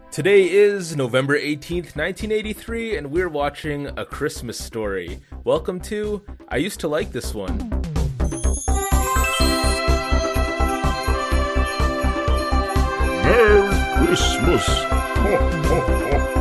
Today is November 18th, 1983, and we're watching A Christmas Story. Welcome to I Used to Like This One. Merry Christmas! Ho, ho, ho, ho.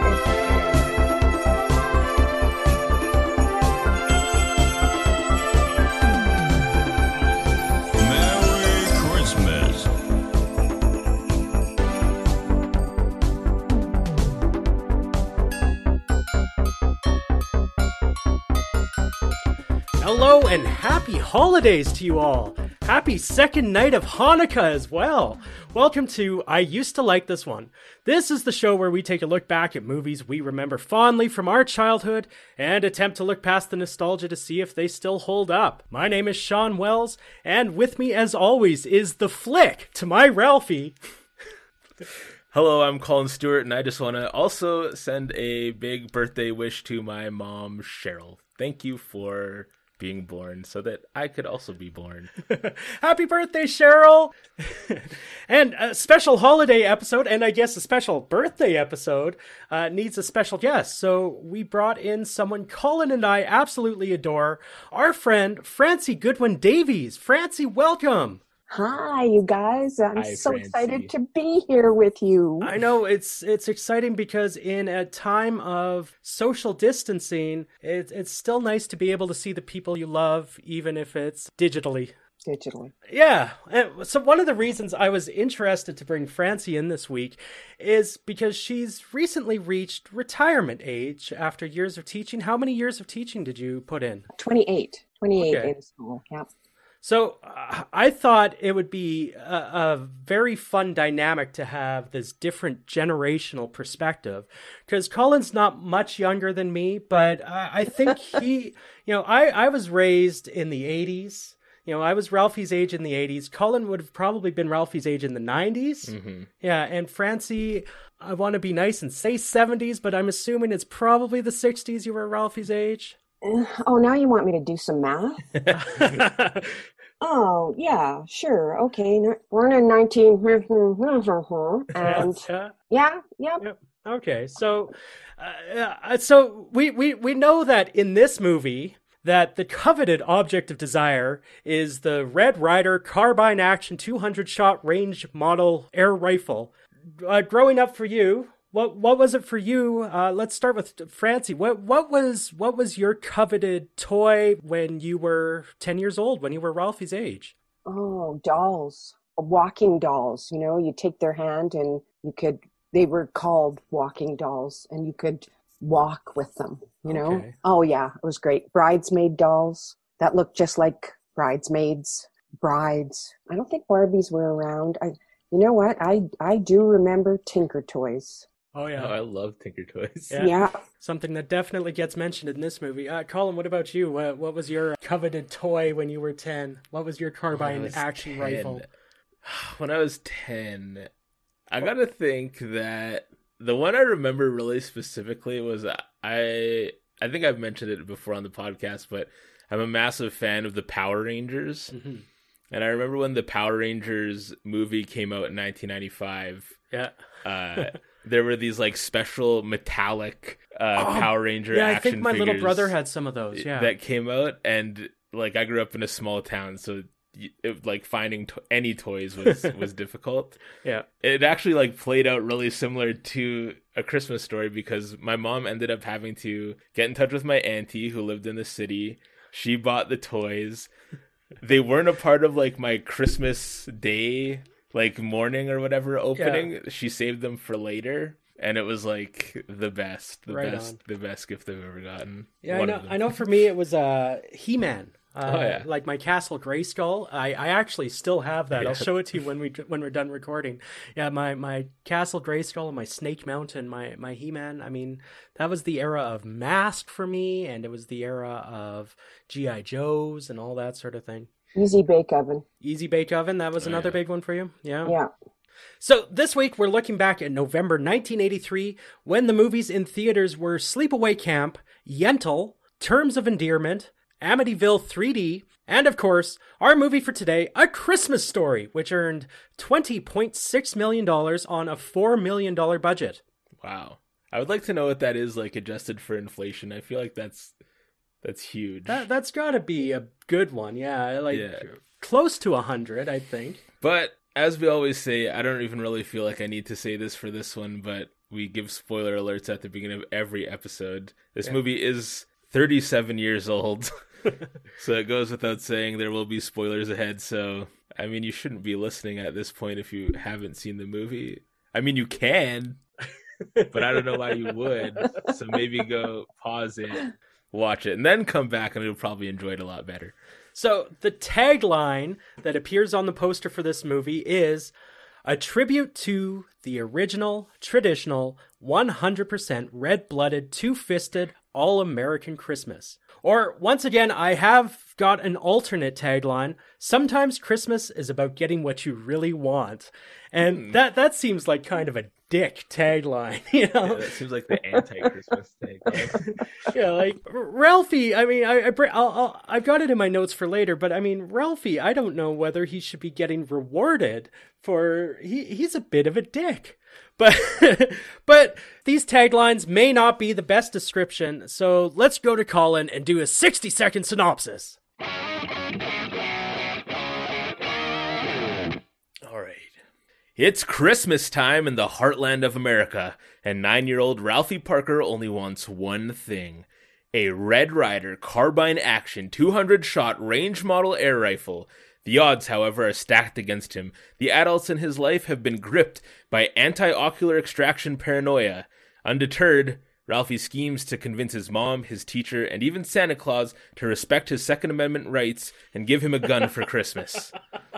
Hello and happy holidays to you all. Happy second night of Hanukkah as well. Welcome to I Used to Like This One. This is the show where we take a look back at movies we remember fondly from our childhood and attempt to look past the nostalgia to see if they still hold up. My name is Sean Wells, and with me as always is the Flick to my Ralphie. Hello, I'm Colin Stewart, and I just want to also send a big birthday wish to my mom, Cheryl. Thank you for being born so that I could also be born. Happy birthday, Cheryl! And a special holiday episode, and I guess a special birthday episode, needs a special guest. So we brought in someone Colin and I absolutely adore, our friend, Francie Goodwin Davies. Francie, welcome! Hi, you guys. I'm Hi, so Francie. excited to be here with you. I know it's exciting because in a time of social distancing, it's still nice to be able to see the people you love, even if it's digitally. Yeah. And so one of the reasons I was interested to bring Francie in this week is because she's recently reached retirement age after years of teaching. How many years of teaching did you put in? 28 Okay. in school. Yeah. So I thought it would be a very fun dynamic to have this different generational perspective, because Colin's not much younger than me, but I think I was raised in the 80s. I was Ralphie's age in the 80s. Colin would have probably been Ralphie's age in the 90s. Mm-hmm. Yeah, and Francie, I want to be nice and say 70s, but I'm assuming it's probably the 60s you were Ralphie's age. Oh, now you want me to do some math? Oh, yeah, sure. Okay. Born in 19... And yeah. Yep. Okay, so we know that in this movie that the coveted object of desire is the Red Ryder carbine action 200-shot range model air rifle. Growing up for you, what was it for you? Let's start with Francie. What was your coveted toy when you were 10 years old, when you were Ralphie's age? Oh, dolls. Walking dolls. You take their hand and they were called walking dolls, and you could walk with them, Okay. Oh, yeah, it was great. Bridesmaid dolls that looked just like bridesmaids. Brides. I don't think Barbies were around. You know what? I do remember Tinker Toys. Oh, yeah. Oh, I love Tinker Toys. Yeah. Something that definitely gets mentioned in this movie. Colin, what about you? What was your coveted toy when you were 10? What was your carbine action rifle? When I was 10, I gotta think that the one I remember really specifically was I think I've mentioned it before on the podcast, but I'm a massive fan of the Power Rangers. Mm-hmm. And I remember when the Power Rangers movie came out in 1995. Yeah. There were these like special metallic Power Ranger action I think my little figures brother had some of those. Yeah. that came out, and like I grew up in a small town, so like finding any toys was difficult. Yeah. It actually like played out really similar to A Christmas Story, because my mom ended up having to get in touch with my auntie who lived in the city. She bought the toys. They weren't a part of like my Christmas Day like morning or whatever opening. Yeah. She saved them for later, and it was like the best gift I've ever gotten. Yeah, I know for me it was He-Man. Oh, yeah. Like my Castle Grayskull. I actually still have that. Yeah. I'll show it to you when we're done recording. Yeah, my Castle Grayskull and my Snake Mountain, my He-Man. I mean, that was the era of Mask for me, and it was the era of G.I. Joes and all that sort of thing. Easy Bake Oven. Easy Bake Oven, that was another yeah. big one for you? Yeah. Yeah. So this week we're looking back at November 1983, when the movies in theaters were Sleepaway Camp, Yentl, Terms of Endearment, Amityville 3D, and of course, our movie for today, A Christmas Story, which earned $20.6 million on a $4 million budget. Wow. I would like to know what that is, like, adjusted for inflation. I feel like that's huge. That's gotta be a good one, close to 100, I think. But, as we always say, I don't even really feel like I need to say this for this one, but we give spoiler alerts at the beginning of every episode. This movie is 37 years old. So it goes without saying there will be spoilers ahead. So, I mean, you shouldn't be listening at this point if you haven't seen the movie. I mean, you can, but I don't know why you would. So maybe go pause it, watch it, and then come back and you'll probably enjoy it a lot better. So the tagline that appears on the poster for this movie is a tribute to the original, traditional, 100% red-blooded, two-fisted, all-American Christmas. Or, once again, I have got an alternate tagline. Sometimes Christmas is about getting what you really want. And that seems like kind of a dick tagline, you know? Yeah, that seems like the anti-Christmas tagline. Yeah, like, Ralphie, I mean, I've got it in my notes for later, but I mean, Ralphie, I don't know whether he should be getting rewarded for, he's a bit of a dick. But these taglines may not be the best description, so let's go to Colin and do a 60-second synopsis. All right. It's Christmas time in the heartland of America, and 9-year-old Ralphie Parker only wants one thing: a Red Ryder carbine action 200-shot range model air rifle. The odds, however, are stacked against him. The adults in his life have been gripped by anti-ocular extraction paranoia. Undeterred, Ralphie schemes to convince his mom, his teacher, and even Santa Claus to respect his Second Amendment rights and give him a gun for Christmas.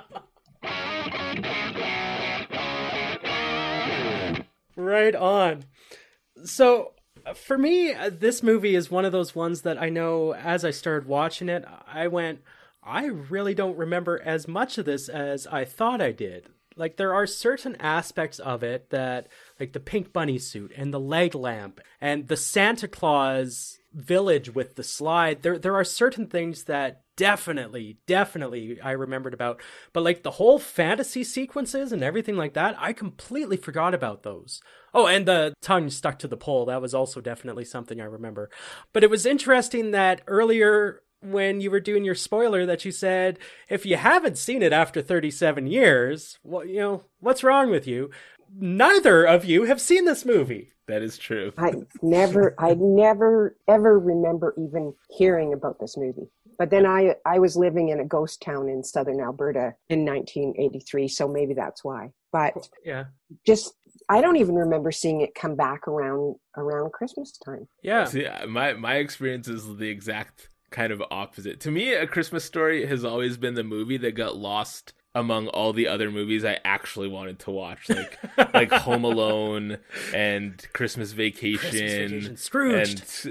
Right on. So, for me, this movie is one of those ones that I know as I started watching it, I really don't remember as much of this as I thought I did. Like, there are certain aspects of it that, like the pink bunny suit and the leg lamp and the Santa Claus village with the slide. There are certain things that definitely I remembered about. But like the whole fantasy sequences and everything like that, I completely forgot about those. Oh, and the tongue stuck to the pole. That was also definitely something I remember. But it was interesting that earlier, when you were doing your spoiler, that you said, if you haven't seen it after 37 years, well, you know, what's wrong with you? Neither of you have seen this movie. That is true. I never ever remember even hearing about this movie. But then I was living in a ghost town in southern Alberta in 1983, so maybe that's why. But yeah, I don't even remember seeing it come back around Christmas time. Yeah. See, my experience is the exact kind of opposite. To me, A Christmas Story has always been the movie that got lost among all the other movies I actually wanted to watch, like Home Alone and Christmas Vacation, Scrooged,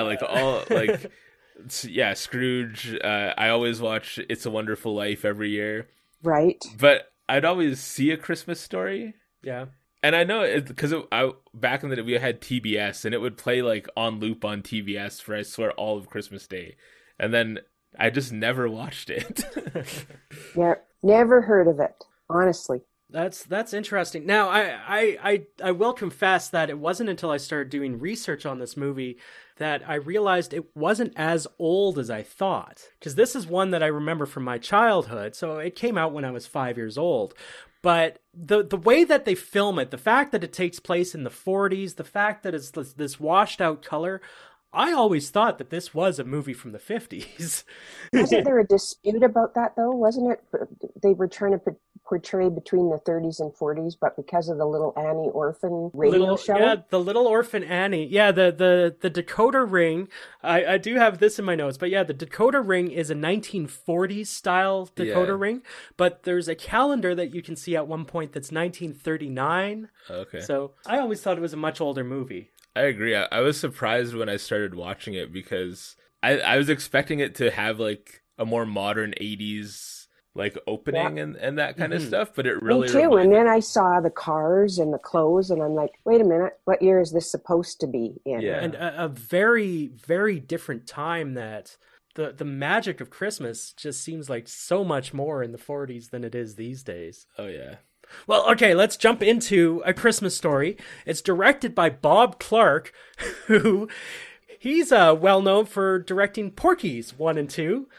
and Scrooge. I always watch It's a Wonderful Life every year, right? But I'd always see A Christmas Story, yeah. And I know it because back in the day we had TBS, and it would play like on loop on TBS for, I swear, all of Christmas Day, and then I just never watched it. Yeah, never heard of it, honestly. That's interesting. Now, I will confess that it wasn't until I started doing research on this movie that I realized it wasn't as old as I thought. Because this is one that I remember from my childhood, so it came out when I was 5 years old. But the way that they film it, the fact that it takes place in the 40s, the fact that it's this washed out color, I always thought that this was a movie from the 50s. Wasn't there a dispute about that, though? Wasn't it? They were trying to portray between the 30s and 40s, but because of the Little Annie Orphan radio show? Yeah, the Little Orphan Annie. Yeah, the Decoder Ring. I do have this in my notes, but yeah, the Decoder Ring is a 1940s style Decoder Ring, but there's a calendar that you can see at one point that's 1939. Okay. So I always thought it was a much older movie. I agree. I was surprised when I started watching it because I was expecting it to have like a more modern 80s like opening and that kind of stuff, but it really Me too. And then I saw the cars and the clothes, and I'm like, wait a minute, what year is this supposed to be in? Yeah. And a very, very different time that the magic of Christmas just seems like so much more in the 40s than it is these days. Oh, yeah. Well, okay, let's jump into A Christmas Story. It's directed by Bob Clark, who he's well known for directing Porky's 1 and 2.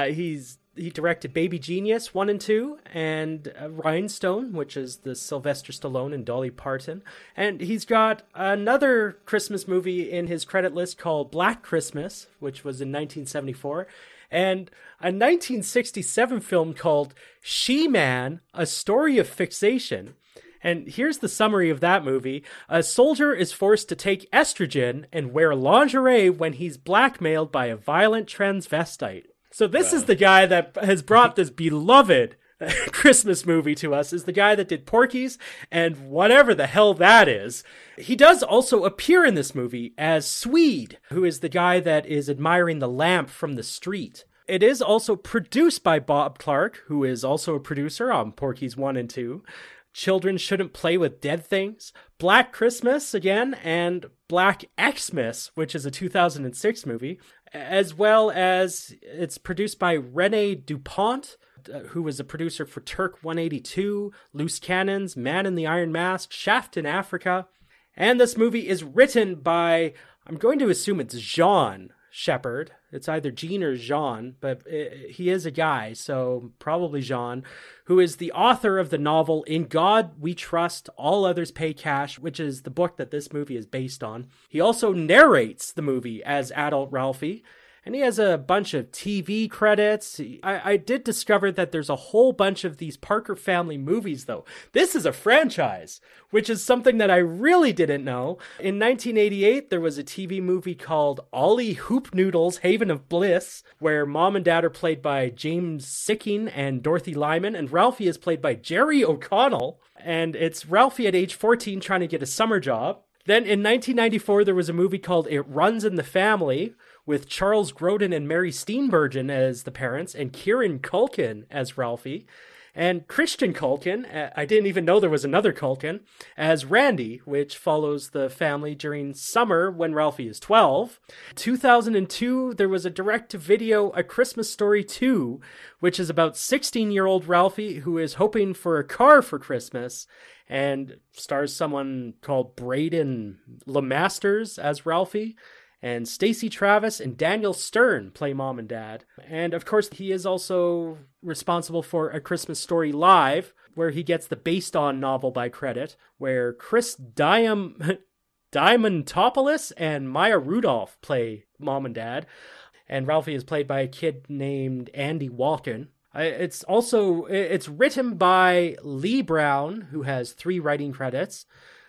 He directed Baby Genius 1 and 2, and Rhinestone, which is the Sylvester Stallone and Dolly Parton. And he's got another Christmas movie in his credit list called Black Christmas, which was in 1974, and a 1967 film called She-Man, A Story of Fixation. And here's the summary of that movie. A soldier is forced to take estrogen and wear lingerie when he's blackmailed by a violent transvestite. So this is the guy that has brought this beloved Christmas movie to us, is the guy that did Porky's and whatever the hell that is. He does also appear in this movie as Swede, who is the guy that is admiring the lamp from the street. It is also produced by Bob Clark, who is also a producer on Porky's 1 and 2. Children Shouldn't Play with Dead Things, Black Christmas again, and Black Xmas, which is a 2006 movie, as well as it's produced by Rene Dupont, who was a producer for Turk 182, Loose Cannons, Man in the Iron Mask, Shaft in Africa. And this movie is written by, I'm going to assume it's Jean Shepherd. It's either Jean or Jean, but he is a guy, so probably Jean, who is the author of the novel In God We Trust, All Others Pay Cash, which is the book that this movie is based on. He also narrates the movie as adult Ralphie, and he has a bunch of TV credits. I did discover that there's a whole bunch of these Parker family movies, though. This is a franchise, which is something that I really didn't know. In 1988, there was a TV movie called Ollie Hoop Noodles, Haven of Bliss, where Mom and Dad are played by James Sicking and Dorothy Lyman, and Ralphie is played by Jerry O'Connell. And it's Ralphie at age 14 trying to get a summer job. Then in 1994, there was a movie called It Runs in the Family, with Charles Grodin and Mary Steenburgen as the parents, and Kieran Culkin as Ralphie, and Christian Culkin, I didn't even know there was another Culkin, as Randy, which follows the family during summer when Ralphie is 12. 2002, there was a direct-to-video A Christmas Story 2, which is about 16-year-old Ralphie who is hoping for a car for Christmas, and stars someone called Braden LeMasters as Ralphie. And Stacey Travis and Daniel Stern play Mom and Dad. And of course, he is also responsible for A Christmas Story Live, where he gets the based on novel by credit, where Chris Diamantopoulos and Maya Rudolph play Mom and Dad. And Ralphie is played by a kid named Andy Walken. It's written by Lee Brown, who has 3 writing credits.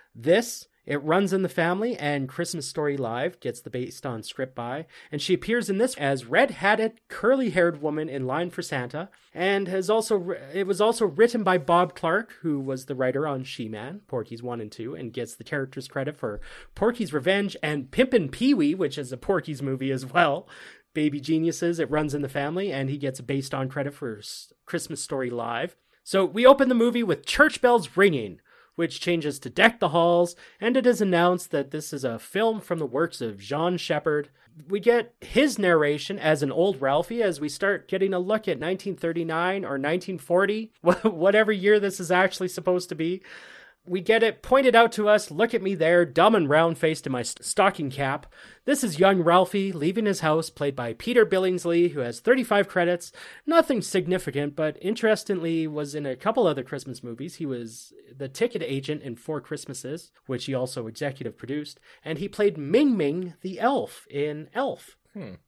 It Runs in the Family, and Christmas Story Live gets the based on script by, and she appears in this as red-hatted, curly-haired woman in Line for Santa, and it was also written by Bob Clark, who was the writer on She-Man, Porky's 1 and 2, and gets the character's credit for Porky's Revenge and Pimpin' Pee-wee, which is a Porky's movie as well. Baby Geniuses, It Runs in the Family, and he gets a based on credit for Christmas Story Live. So we open the movie with church bells ringing, which changes to Deck the Halls, and it is announced that this is a film from the works of Jean Shepherd. We get his narration as an old Ralphie as we start getting a look at 1939 or 1940, whatever year this is actually supposed to be. We get it pointed out to us, look at me there, dumb and round-faced in my stocking cap. This is young Ralphie leaving his house, played by Peter Billingsley, who has 35 credits. Nothing significant, but interestingly was in a couple other Christmas movies. He was the ticket agent in 4 Christmases, which he also executive produced, and he played Ming Ming the elf in Elf.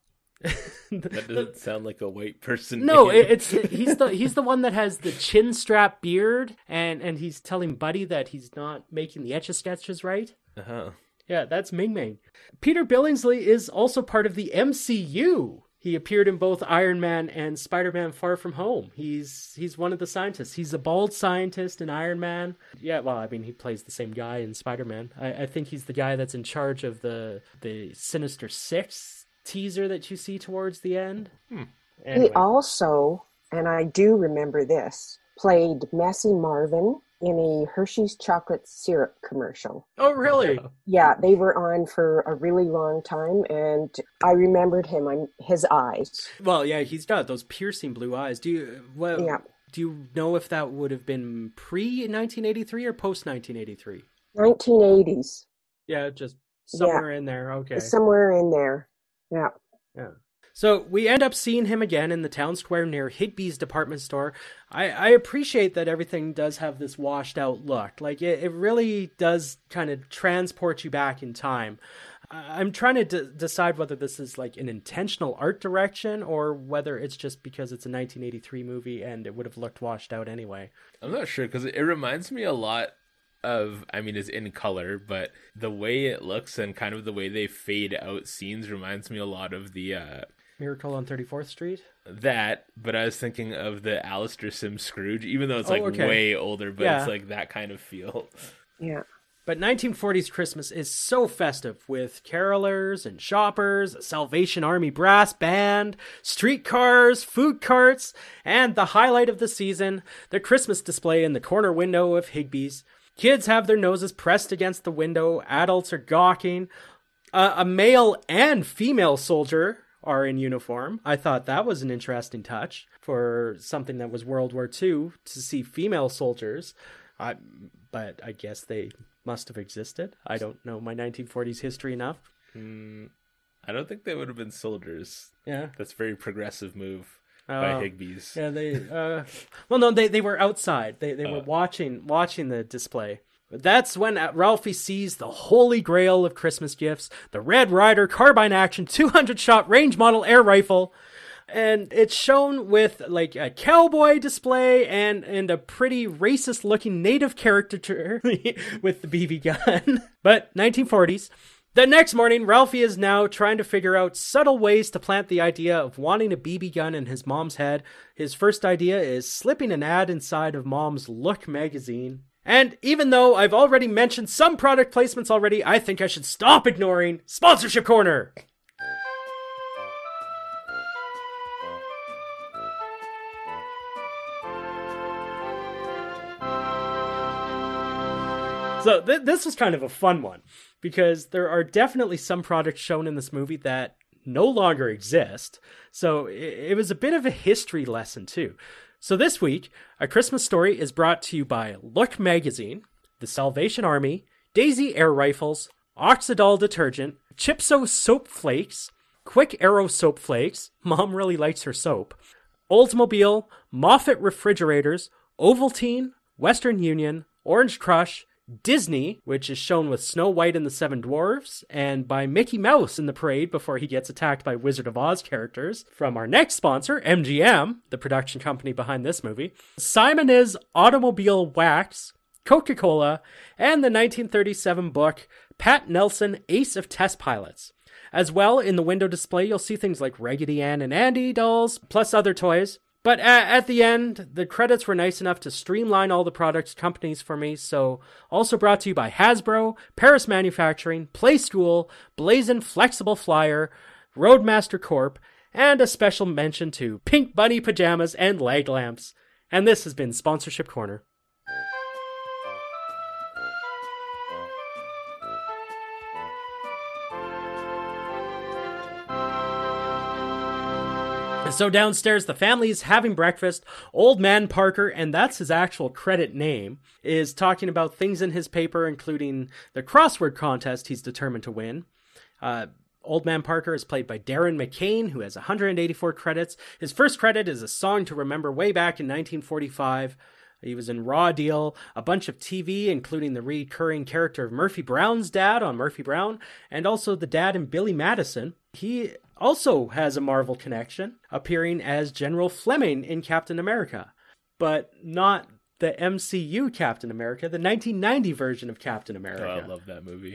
That doesn't sound like a white person. No, he's the one that has the chin strap beard, and he's telling Buddy that he's not making the Etch-a-Sketches right. Yeah, that's Ming Ming. Peter Billingsley is also part of the MCU. He appeared in both Iron Man and Spider-Man Far From Home. He's one of the scientists. He's a bald scientist in Iron Man. Yeah, well, I mean, he plays the same guy in Spider-Man. I think he's the guy that's in charge of the Sinister Six teaser that you see towards the end. Anyway. He also, and I do remember this, played Messy Marvin in a Hershey's chocolate syrup commercial. Oh, really? Yeah, they were on for a really long time, and I remembered his eyes. Well, yeah, he's got those piercing blue eyes. Do you know if that would have been pre-1983 or post-1983? 1980s. Yeah, just somewhere in there. Okay. Somewhere in there. Yeah. Yeah. So we end up seeing him again in the town square near Higbee's department store. I appreciate that everything does have this washed out look. Like it really does kind of transport you back in time. I'm trying to decide whether this is like an intentional art direction or whether it's just because it's a 1983 movie and it would have looked washed out anyway. I'm not sure because it reminds me a lot of, I mean, it's in color, but the way it looks and kind of the way they fade out scenes reminds me a lot of the Miracle on 34th Street? That, but I was thinking of the Alistair Sims Scrooge, even though it's way older, but it's like that kind of feel. Yeah. But 1940s Christmas is so festive with carolers and shoppers, a Salvation Army brass band, streetcars, food carts, and the highlight of the season, the Christmas display in the corner window of Higbee's. Kids have their noses pressed against the window, adults are gawking. A male and female soldier are in uniform. I thought that was an interesting touch for something that was World War II, to see female soldiers. But I guess they must have existed. I don't know my 1940s history enough. I don't think they would have been soldiers. Yeah. That's a very progressive move by Higbee's. Yeah, they were outside. They were watching the display. That's when Ralphie sees the holy grail of Christmas gifts, the Red Ryder carbine action 200-shot range model air rifle. And it's shown with like a cowboy display and a pretty racist looking native caricature with the BB gun. But 1940s. The next morning, Ralphie is now trying to figure out subtle ways to plant the idea of wanting a BB gun in his mom's head. His first idea is slipping an ad inside of Mom's Look magazine. And even though I've already mentioned some product placements already, I think I should stop ignoring Sponsorship Corner. So this was kind of a fun one, because there are definitely some products shown in this movie that no longer exist. So it was a bit of a history lesson too. So this week, A Christmas Story is brought to you by Look Magazine, the Salvation Army, Daisy Air Rifles, Oxydol Detergent, Chipso Soap Flakes, Quick Arrow Soap Flakes, Mom really likes her soap, Oldsmobile, Moffat Refrigerators, Ovaltine, Western Union, Orange Crush, Disney, which is shown with Snow White and the Seven Dwarfs, and by Mickey Mouse in the parade before he gets attacked by Wizard of Oz characters. From our next sponsor, MGM, the production company behind this movie, Simon's Automobile Wax, Coca-Cola, and the 1937 book Pat Nelson, Ace of Test Pilots. As well, in the window display, you'll see things like Raggedy Ann and Andy dolls, plus other toys. But at the end, the credits were nice enough to streamline all the product companies for me, so also brought to you by Hasbro, Paris Manufacturing, Playskool, Blazin' Flexible Flyer, Roadmaster Corp, and a special mention to Pink Bunny Pajamas and Leg Lamps. And this has been Sponsorship Corner. So downstairs, the family is having breakfast. Old Man Parker, and that's his actual credit name, is talking about things in his paper, including the crossword contest he's determined to win. Old Man Parker is played by Darren McCain, who has 184 credits. His first credit is A Song to Remember way back in 1945. He was in Raw Deal, a bunch of TV, including the recurring character of Murphy Brown's dad on Murphy Brown, and also the dad in Billy Madison. He also has a Marvel connection, appearing as General Fleming in Captain America, but not the MCU Captain America, the 1990 version of Captain America. Oh, I love that movie.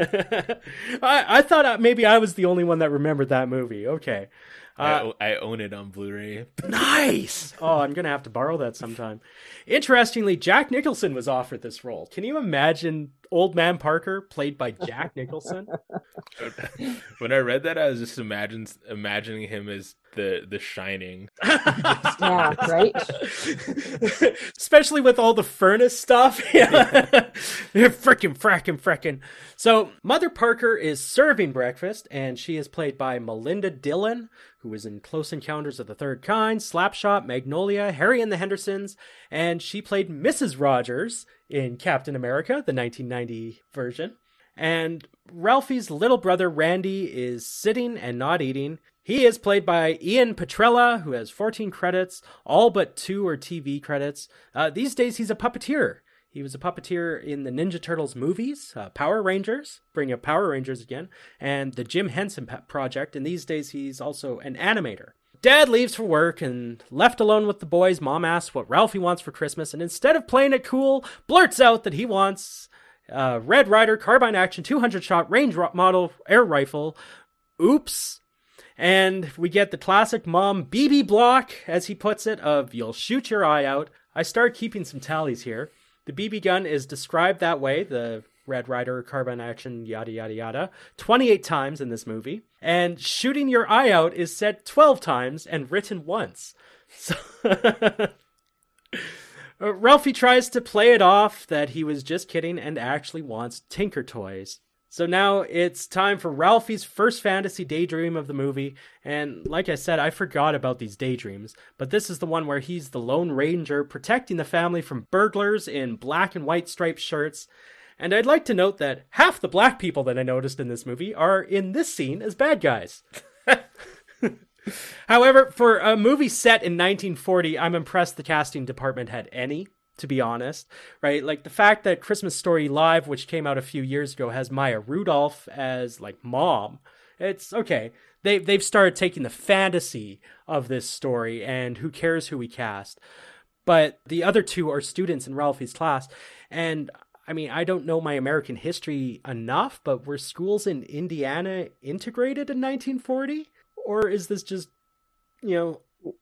I thought maybe I was the only one that remembered that movie. Okay. I own it on Blu-ray. Nice! Oh, I'm going to have to borrow that sometime. Interestingly, Jack Nicholson was offered this role. Can you imagine Old Man Parker, played by Jack Nicholson. When I read that, I was just imagining him as the Shining. Yeah, right. Especially with all the furnace stuff. Yeah. Frickin'. So Mother Parker is serving breakfast, and she is played by Melinda Dillon, who was in Close Encounters of the Third Kind, Slapshot, Magnolia, Harry and the Hendersons, and she played Mrs. Rogers in Captain America, the 1990 version. And Ralphie's little brother Randy is sitting and not eating. He is played by Ian Petrella, who has 14 credits, all but 2 are TV credits. These days, he's a puppeteer. He was a puppeteer in the Ninja Turtles movies, Power Rangers, bring up Power Rangers again, and the Jim Henson Project, and these days he's also an animator. Dad leaves for work, and left alone with the boys, Mom asks what Ralphie wants for Christmas, and instead of playing it cool, blurts out that he wants Red Ryder carbine action 200-shot range model air rifle. Oops. And we get the classic mom BB block, as he puts it, of "you'll shoot your eye out." I started keeping some tallies here. The BB gun is described that way, the Red Ryder carbine action yada yada yada, 28 times in this movie. And "shooting your eye out" is said 12 times and written once. So Ralphie tries to play it off that he was just kidding and actually wants Tinker Toys. So now it's time for Ralphie's first fantasy daydream of the movie, and like I said, I forgot about these daydreams, but this is the one where he's the Lone Ranger protecting the family from burglars in black and white striped shirts. And I'd like to note that half the black people that I noticed in this movie are in this scene as bad guys. However, for a movie set in 1940, I'm impressed the casting department had any, to be honest, right? Like the fact that Christmas Story Live, which came out a few years ago, has Maya Rudolph as like mom. It's okay. They've started taking the fantasy of this story, and who cares who we cast. But the other two are students in Ralphie's class. And I mean, I don't know my American history enough, but were schools in Indiana integrated in 1940? Or is this just, yeah.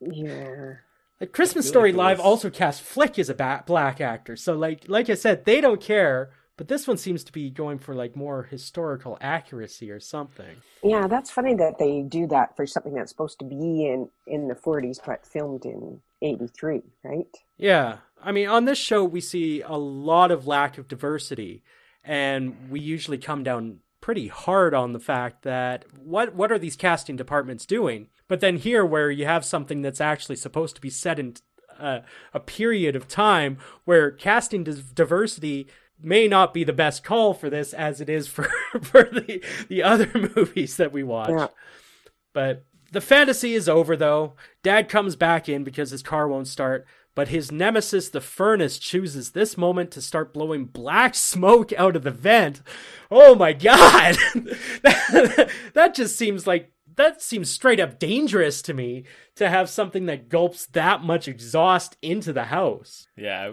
Like Christmas Story Live also cast Flick as a black actor. So like I said, they don't care, but this one seems to be going for like more historical accuracy or something. Yeah, that's funny that they do that for something that's supposed to be in the 40s but filmed in 83, right? Yeah. I mean, on this show we see a lot of lack of diversity, and we usually come down pretty hard on the fact that what are these casting departments doing? But then here, where you have something that's actually supposed to be set in a period of time where casting diversity may not be the best call for this, as it is for the other movies that we watch. Yeah. But the fantasy is over, though. Dad comes back in because his car won't start, but his nemesis, the furnace, chooses this moment to start blowing black smoke out of the vent. Oh my God! That just seems like, that seems straight up dangerous to me, to have something that gulps that much exhaust into the house. Yeah,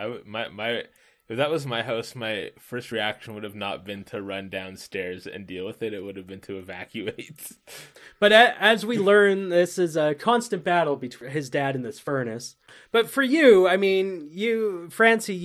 if that was my house, my first reaction would have not been to run downstairs and deal with it. It would have been to evacuate. But as we learn, this is a constant battle between his dad and this furnace. But for you, I mean, Francie,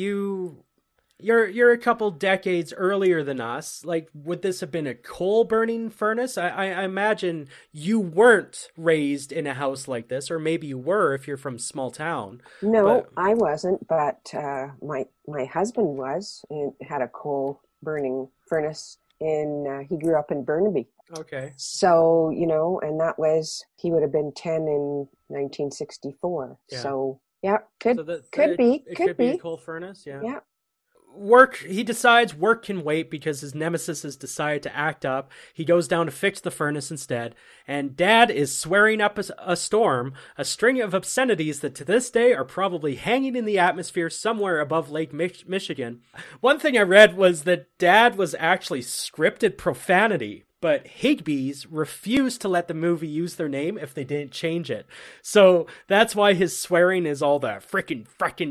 you're a couple decades earlier than us. Like, would this have been a coal-burning furnace? I imagine you weren't raised in a house like this, or maybe you were if you're from small town. No, I wasn't, but my husband was, and had a coal-burning furnace. He grew up in Burnaby. Okay. So, and he would have been 10 in 1964. Yeah. So, yeah, could be a coal furnace, yeah. Yeah. He decides work can wait because his nemesis has decided to act up. He goes down to fix the furnace instead, and Dad is swearing up a storm, a string of obscenities that to this day are probably hanging in the atmosphere somewhere above Lake Michigan. One thing I read was that Dad was actually scripted profanity, but Higbee's refused to let the movie use their name if they didn't change it. So that's why his swearing is all the frickin'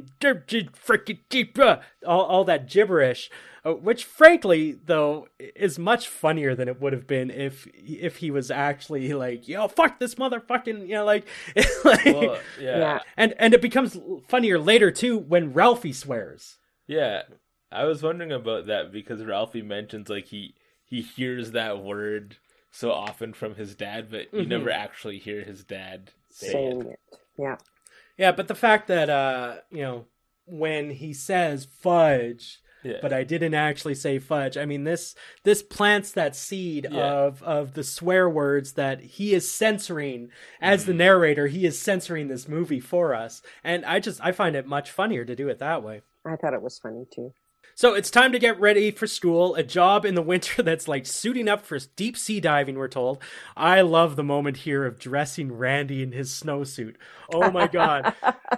all that gibberish, which frankly, though, is much funnier than it would have been if he was actually like, yo, fuck this motherfucking, Well, yeah. And it becomes funnier later too when Ralphie swears. Yeah. I was wondering about that because Ralphie mentions like he hears that word so often from his dad, but you never actually hear his dad saying it. Yeah. Yeah, but the fact that when he says fudge, but I didn't actually say fudge. I mean, this plants that seed of the swear words that he is censoring as the narrator. He is censoring this movie for us, and I find it much funnier to do it that way. I thought it was funny too. So it's time to get ready for school, a job in the winter that's like suiting up for deep sea diving, we're told. I love the moment here of dressing Randy in his snowsuit. Oh my God.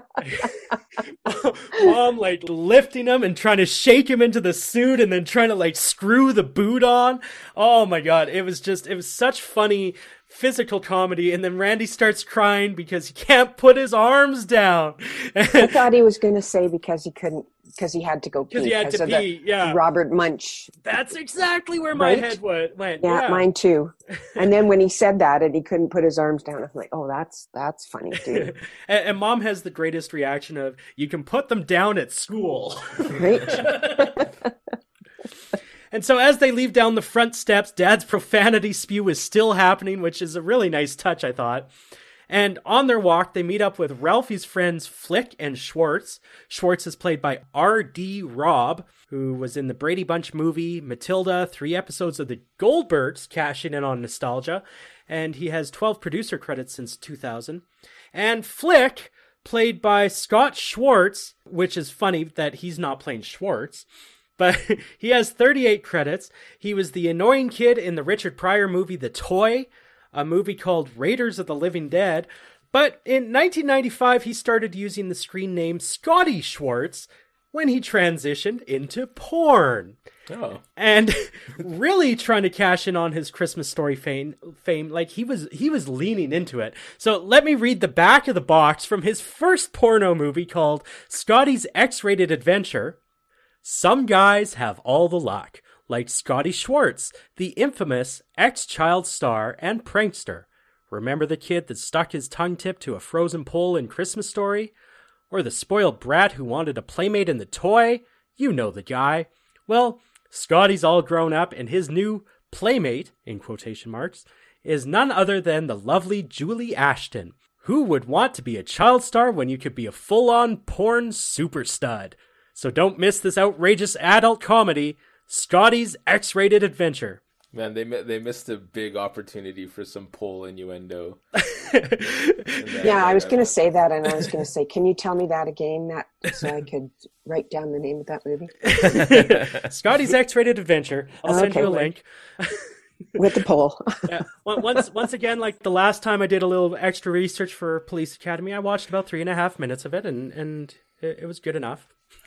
Mom like lifting him and trying to shake him into the suit and then trying to like screw the boot on. Oh my God. It was such funny physical comedy, and then Randy starts crying because he can't put his arms down. I thought he was going to say because he had to go pee. Because he had to pee, yeah. Robert Munch. That's exactly where my head went. Yeah, mine too. And then when he said that and he couldn't put his arms down, I'm like, oh, that's funny too. and Mom has the greatest reaction of, you can put them down at school. Right? And so as they leave down the front steps, Dad's profanity spew is still happening, which is a really nice touch, I thought. And on their walk, they meet up with Ralphie's friends Flick and Schwartz. Schwartz is played by R.D. Robb, who was in the Brady Bunch movie, Matilda, 3 episodes of The Goldbergs, cashing in on nostalgia. And he has 12 producer credits since 2000. And Flick, played by Scott Schwartz, which is funny that he's not playing Schwartz. But he has 38 credits. He was the annoying kid in the Richard Pryor movie The Toy, a movie called Raiders of the Living Dead. But in 1995, he started using the screen name Scotty Schwartz when he transitioned into porn. Oh. And really trying to cash in on his Christmas Story fame, like he was leaning into it. So let me read the back of the box from his first porno movie called Scotty's X-Rated Adventure. Some guys have all the luck, like Scotty Schwartz, the infamous ex-child star and prankster. Remember the kid that stuck his tongue tip to a frozen pole in Christmas Story? Or the spoiled brat who wanted a playmate in The Toy? You know the guy. Well, Scotty's all grown up, and his new playmate, in quotation marks, is none other than the lovely Julie Ashton. Who would want to be a child star when you could be a full-on porn super stud? So don't miss this outrageous adult comedy, Scotty's X-Rated Adventure. Man, they missed a big opportunity for some pole innuendo. Yeah, I was going to say that, and I was going to say, can you tell me that again, so I could write down the name of that movie? Scotty's X-Rated Adventure. I'll send you a link. With the pole. Yeah. Once again, like the last time I did a little extra research for Police Academy, I watched about 3.5 minutes of it, and it was good enough.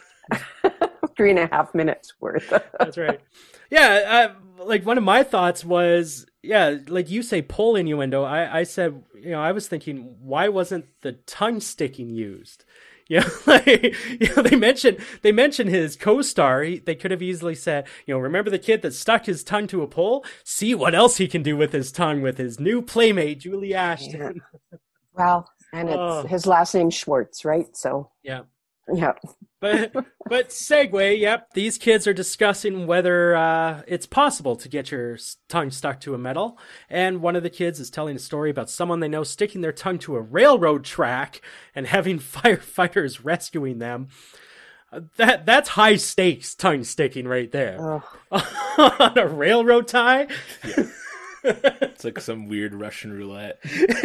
3.5 minutes worth. That's right. Yeah, like one of my thoughts was, like you say, pole innuendo. I said, I was thinking, why wasn't the tongue sticking used? They mentioned his co-star. They could have easily said, remember the kid that stuck his tongue to a pole? See what else he can do with his tongue with his new playmate, Julie Ashton. Yeah. Well, and it's his last name's Schwartz, right? So yeah. Yeah. But segue, yep. These kids are discussing whether it's possible to get your tongue stuck to a metal. And one of the kids is telling a story about someone they know sticking their tongue to a railroad track and having firefighters rescuing them. That's high stakes tongue sticking right there. On a railroad tie? Yeah. It's like some weird Russian roulette.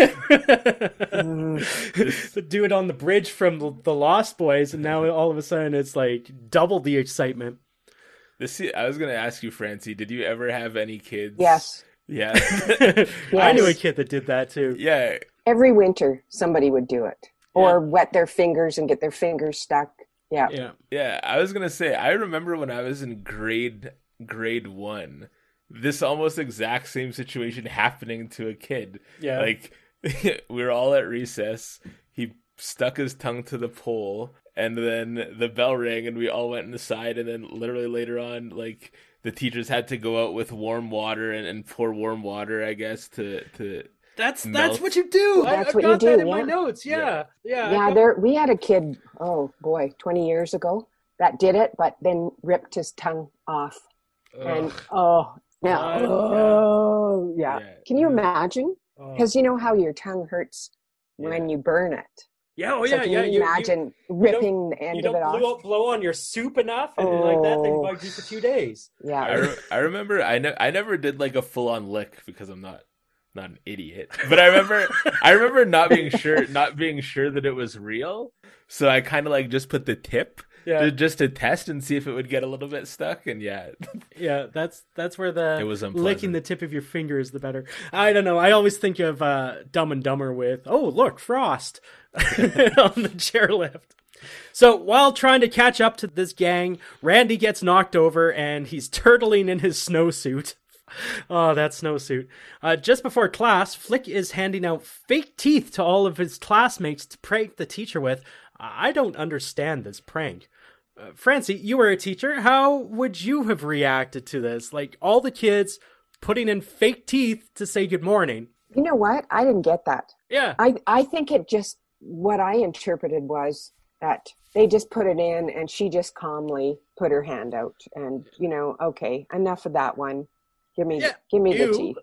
Do it on the bridge from the Lost Boys, and now all of a sudden it's like double the excitement. I was going to ask you, Francie, did you ever have any kids? Yes. Yeah. Yes. I knew a kid that did that too. Yeah. Every winter, somebody would do it. Or wet their fingers and get their fingers stuck. Yeah. Yeah. I was going to say, I remember when I was in grade 1, this almost exact same situation happening to a kid. Yeah. Like, we were all at recess. He stuck his tongue to the pole, and then the bell rang, and we all went inside, and then literally later on, like, the teachers had to go out with warm water and pour warm water, I guess, to That's melt. what you do. That's I've what got you do, that in yeah. my notes. Yeah. We had a kid, 20 years ago. that did it, but then ripped his tongue off. And yeah. Can you imagine? Because you know how your tongue hurts when you burn it. Yeah, Can you imagine ripping the end of it off? You don't blow on your soup enough, and like that thing bugs you for 2 days. Yeah, I remember. I never did like a full on lick because I'm not an idiot. But I remember not being sure that it was real. So I kind of like just put the tip. Yeah. Just to test and see if it would get a little bit stuck, and yeah, that's where it was licking the tip of your finger is the better. I don't know. I always think of Dumb and Dumber with, oh look, Frost on the chairlift. So while trying to catch up to this gang, Randy gets knocked over and he's turtling in his snowsuit. Oh, that snowsuit. Just before class, Flick is handing out fake teeth to all of his classmates to prank the teacher with. I don't understand this prank. Francie, you were a teacher. How would you have reacted to this? Like, all the kids putting in fake teeth to say good morning. You know what? I didn't get that. Yeah. I think what I interpreted was that they just put it in and she just calmly put her hand out and, okay, enough of that one. Give me the teeth,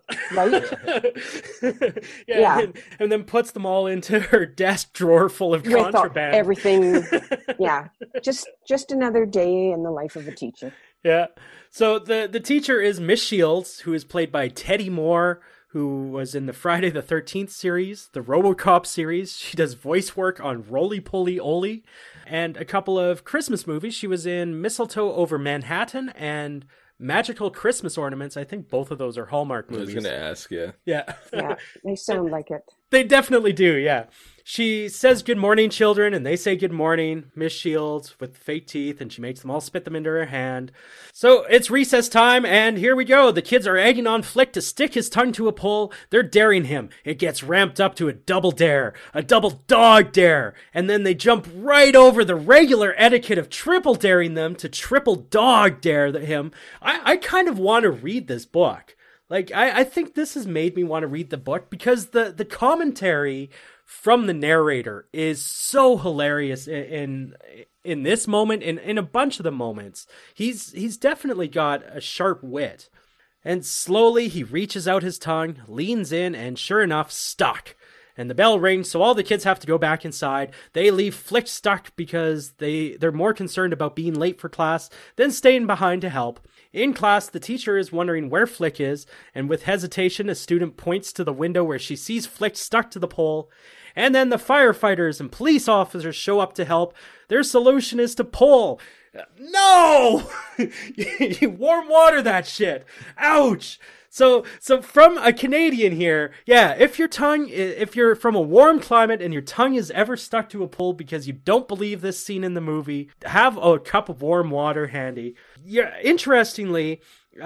right? Yeah. And then puts them all into her desk drawer full of contraband. Everything. Yeah. Just another day in the life of a teacher. Yeah. So the teacher is Miss Shields, who is played by Teddy Moore, who was in the Friday the 13th series, the RoboCop series. She does voice work on Roly Poly Oly and a couple of Christmas movies. She was in Mistletoe Over Manhattan and Magical Christmas Ornaments. I think both of those are Hallmark movies. I was going to ask, yeah. Yeah, they sound like it. They definitely do, yeah. She says good morning, children, and they say good morning, Miss Shields, with fake teeth, and she makes them all spit them into her hand. So it's recess time, and here we go. The kids are egging on Flick to stick his tongue to a pole. They're daring him. It gets ramped up to a double dare, a double dog dare, and then they jump right over the regular etiquette of triple daring them to triple dog dare him. I kind of want to read this book. Like, I think this has made me want to read the book because the commentary from the narrator is so hilarious in this moment, in a bunch of the moments. He's definitely got a sharp wit. And slowly he reaches out his tongue, leans in, and sure enough, stuck. And the bell rings, so all the kids have to go back inside. They leave Flick stuck because they're more concerned about being late for class than staying behind to help. In class, the teacher is wondering where Flick is, and with hesitation, a student points to the window where she sees Flick stuck to the pole. And then the firefighters and police officers show up to help. Their solution is to pull. No! You warm water that shit. Ouch! So from a Canadian here, yeah, if you're from a warm climate and your tongue is ever stuck to a pole because you don't believe this scene in the movie, have a cup of warm water handy. Yeah, interestingly,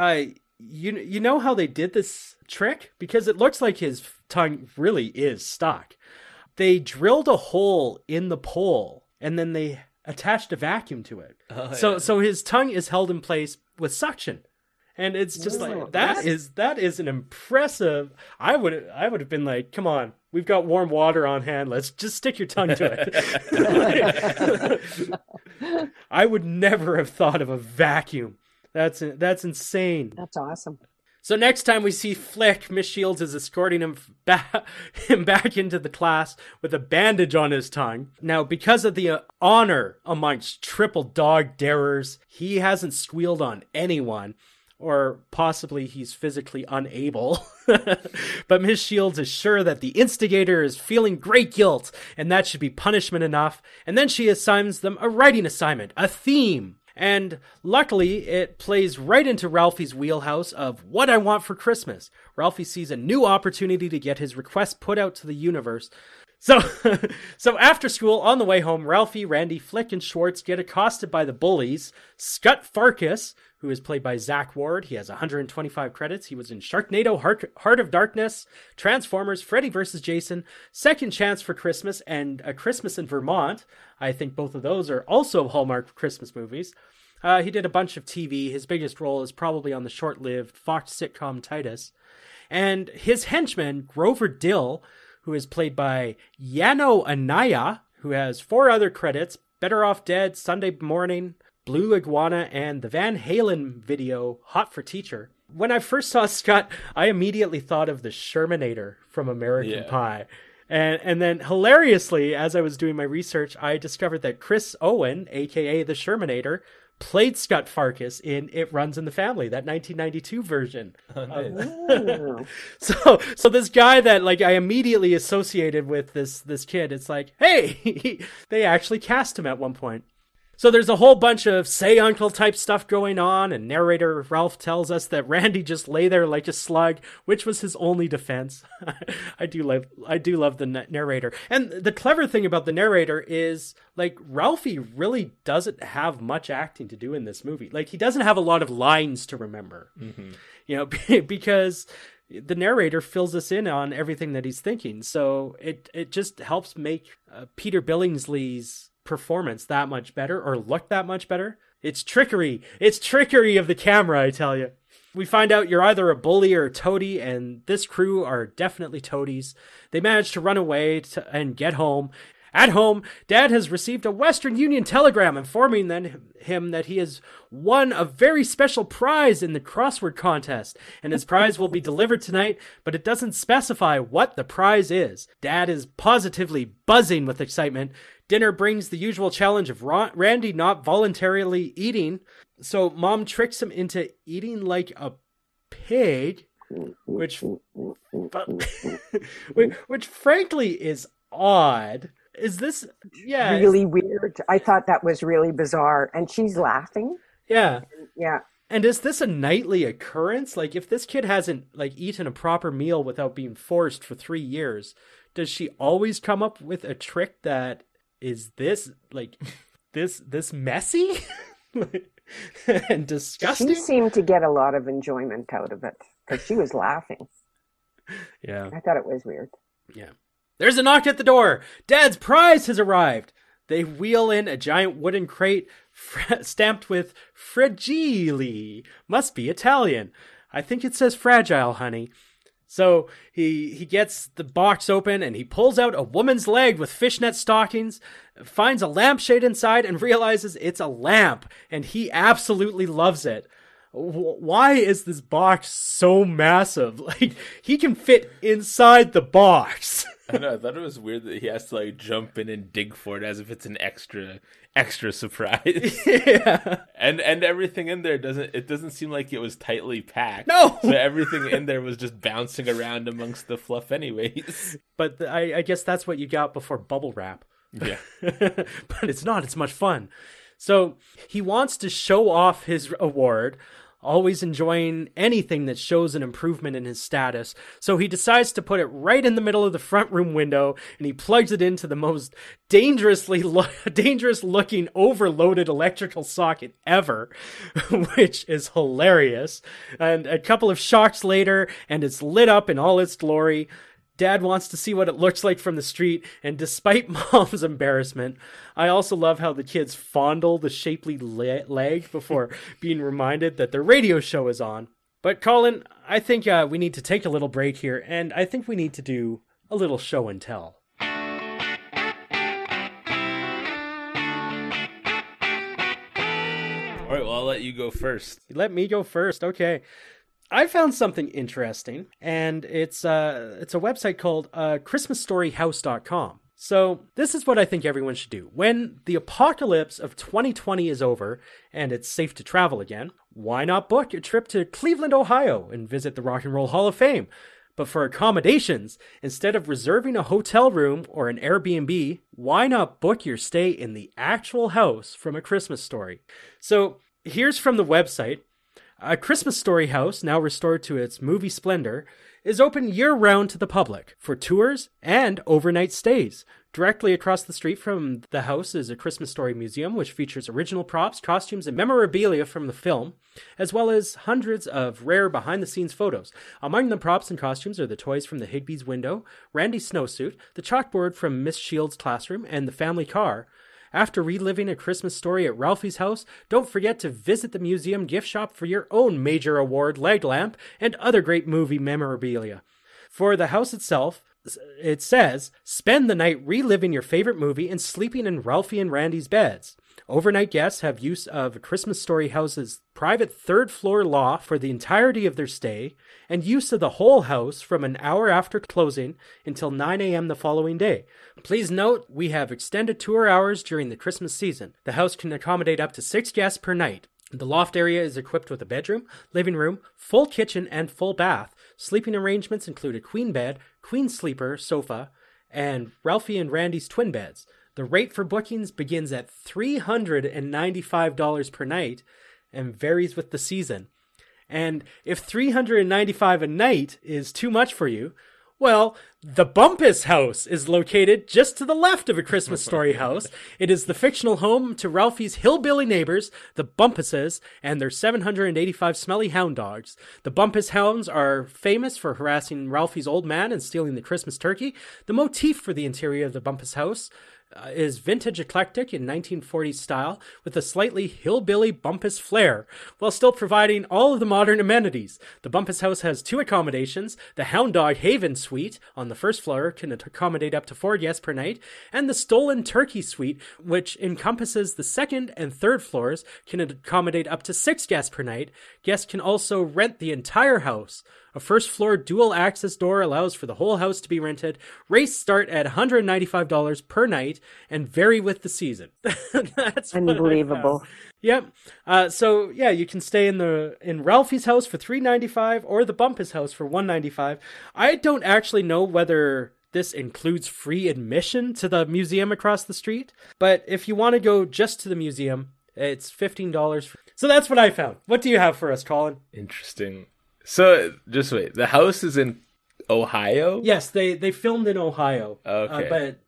you know how they did this trick? Because it looks like his tongue really is stuck. They drilled a hole in the pole and then they attached a vacuum to it. Oh, so his tongue is held in place with suction. And it's just like that is an impressive. I would have been like, come on, we've got warm water on hand. Let's just stick your tongue to it. I would never have thought of a vacuum. That's insane. That's awesome. So next time we see Flick, Miss Shields is escorting him back into the class with a bandage on his tongue. Now, because of the honor amongst triple dog darers, he hasn't squealed on anyone. Or possibly he's physically unable. But Miss Shields is sure that the instigator is feeling great guilt, and that should be punishment enough. And then she assigns them a writing assignment, a theme. And luckily, it plays right into Ralphie's wheelhouse of what I want for Christmas. Ralphie sees a new opportunity to get his request put out to the universe. So after school, on the way home, Ralphie, Randy, Flick, and Schwartz get accosted by the bullies. Scut Farkas, who is played by Zach Ward. He has 125 credits. He was in Sharknado, Heart of Darkness, Transformers, Freddy vs. Jason, Second Chance for Christmas, and A Christmas in Vermont. I think both of those are also Hallmark Christmas movies. He did a bunch of TV. His biggest role is probably on the short-lived Fox sitcom Titus. And his henchman, Grover Dill, who is played by Yano Anaya, who has 4 other credits: Better Off Dead, Sunday Morning, Blue Iguana, and the Van Halen video Hot for Teacher. When I first saw Scott, I immediately thought of the Shermanator from American Pie. And then hilariously, as I was doing my research, I discovered that Chris Owen, aka the Shermanator, played Scott Farkus in It Runs in the Family, that 1992 version. Oh. So this guy that like I immediately associated with this kid, it's like, hey, they actually cast him at one point. So there's a whole bunch of say uncle type stuff going on, and narrator Ralph tells us that Randy just lay there like a slug, which was his only defense. I do love the narrator. And the clever thing about the narrator is like Ralphie really doesn't have much acting to do in this movie. Like he doesn't have a lot of lines to remember, you know, because the narrator fills us in on everything that he's thinking. So it just helps make Peter Billingsley's performance that much better, or look that much better. It's trickery of the camera, I tell you. We find out you're either a bully or a toady, and this crew are definitely toadies. They manage to run away and get home. At home, Dad has received a Western Union telegram informing him that he has won a very special prize in the crossword contest, and his prize will be delivered tonight, but it doesn't specify what the prize is. Dad is positively buzzing with excitement. Dinner brings the usual challenge of Randy not voluntarily eating, so Mom tricks him into eating like a pig, which frankly is odd. Is this really weird? I thought that was really bizarre. And she's laughing. Yeah. Yeah. And is this a nightly occurrence? Like, if this kid hasn't like eaten a proper meal without being forced for 3 years, does she always come up with a trick that is this like this messy and disgusting? She seemed to get a lot of enjoyment out of it because she was laughing. Yeah. I thought it was weird. Yeah. There's a knock at the door. Dad's prize has arrived. They wheel in a giant wooden crate stamped with Fragile. Must be Italian. I think it says fragile, honey. So he gets the box open and he pulls out a woman's leg with fishnet stockings, finds a lampshade inside and realizes it's a lamp, and he absolutely loves it. Why is this box so massive? Like, he can fit inside the box. I know. I thought it was weird that he has to like jump in and dig for it as if it's an extra surprise. Yeah. And everything in there doesn't seem like it was tightly packed. No. So everything in there was just bouncing around amongst the fluff anyways. But I guess that's what you got before bubble wrap. Yeah. But it's not. It's much fun. So he wants to show off his award, always enjoying anything that shows an improvement in his status. So he decides to put it right in the middle of the front room window, and he plugs it into the most dangerous looking overloaded electrical socket ever, which is hilarious. And a couple of shocks later, and it's lit up in all its glory. Dad wants to see what it looks like from the street, and despite Mom's embarrassment, I also love how the kids fondle the shapely leg before being reminded that their radio show is on. But Colin, I think we need to take a little break here, and I think we need to do a little show and tell. All right, well, I'll let you go first. Let me go first, okay. I found something interesting, and it's a website called ChristmasStoryHouse.com. So this is what I think everyone should do. When the apocalypse of 2020 is over and it's safe to travel again, why not book a trip to Cleveland, Ohio and visit the Rock and Roll Hall of Fame? But for accommodations, instead of reserving a hotel room or an Airbnb, why not book your stay in the actual house from A Christmas Story? So here's from the website. A Christmas Story house, now restored to its movie splendor, is open year-round to the public for tours and overnight stays. Directly across the street from the house is a Christmas Story museum, which features original props, costumes, and memorabilia from the film, as well as hundreds of rare behind-the-scenes photos. Among the props and costumes are the toys from the Higbee's window, Randy's snowsuit, the chalkboard from Miss Shields' classroom, and the family car. After reliving A Christmas Story at Ralphie's house, don't forget to visit the museum gift shop for your own major award leg lamp and other great movie memorabilia. For the house itself, it says, spend the night reliving your favorite movie and sleeping in Ralphie and Randy's beds. Overnight guests have use of Christmas Story House's private third-floor loft for the entirety of their stay, and use of the whole house from an hour after closing until 9 a.m. the following day. Please note, we have extended tour hours during the Christmas season. The house can accommodate up to 6 guests per night. The loft area is equipped with a bedroom, living room, full kitchen, and full bath. Sleeping arrangements include a queen bed, queen sleeper, sofa, and Ralphie and Randy's twin beds. The rate for bookings begins at $395 per night and varies with the season. And if $395 a night is too much for you, well, the Bumpus House is located just to the left of A Christmas Story House. It is the fictional home to Ralphie's hillbilly neighbors, the Bumpuses, and their 785 smelly hound dogs. The Bumpus hounds are famous for harassing Ralphie's old man and stealing the Christmas turkey. The motif for the interior of the Bumpus House is vintage eclectic in 1940s style with a slightly hillbilly Bumpus flair, while still providing all of the modern amenities. The Bumpus House has 2 accommodations. The Hound Dog Haven Suite on the first floor can accommodate up to 4 guests per night, and the Stolen Turkey Suite, which encompasses the second and third floors, can accommodate up to 6 guests per night. Guests can also rent the entire house. A first-floor dual-access door allows for the whole house to be rented. Rates start at $195 per night and vary with the season. That's unbelievable. Yep. So yeah, you can stay in Ralphie's house for $395 or the Bumpus house for $195. I don't actually know whether this includes free admission to the museum across the street, but if you want to go just to the museum, it's $15. So that's what I found. What do you have for us, Colin? Interesting. So, just wait. The house is in Ohio? Yes, they filmed in Ohio. Okay. But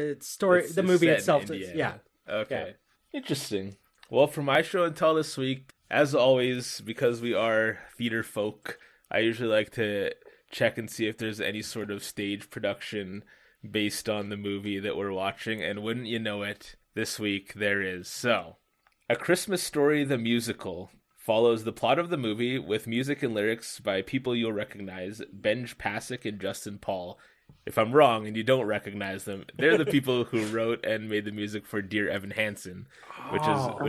the movie itself is, yeah. Okay. Yeah. Interesting. Well, for my show and tell this week, as always, because we are theater folk, I usually like to check and see if there's any sort of stage production based on the movie that we're watching, and wouldn't you know it, this week there is. So, A Christmas Story the Musical follows the plot of the movie with music and lyrics by people you'll recognize, Benj Pasek and Justin Paul. If I'm wrong and you don't recognize them, they're the people who wrote and made the music for Dear Evan Hansen, which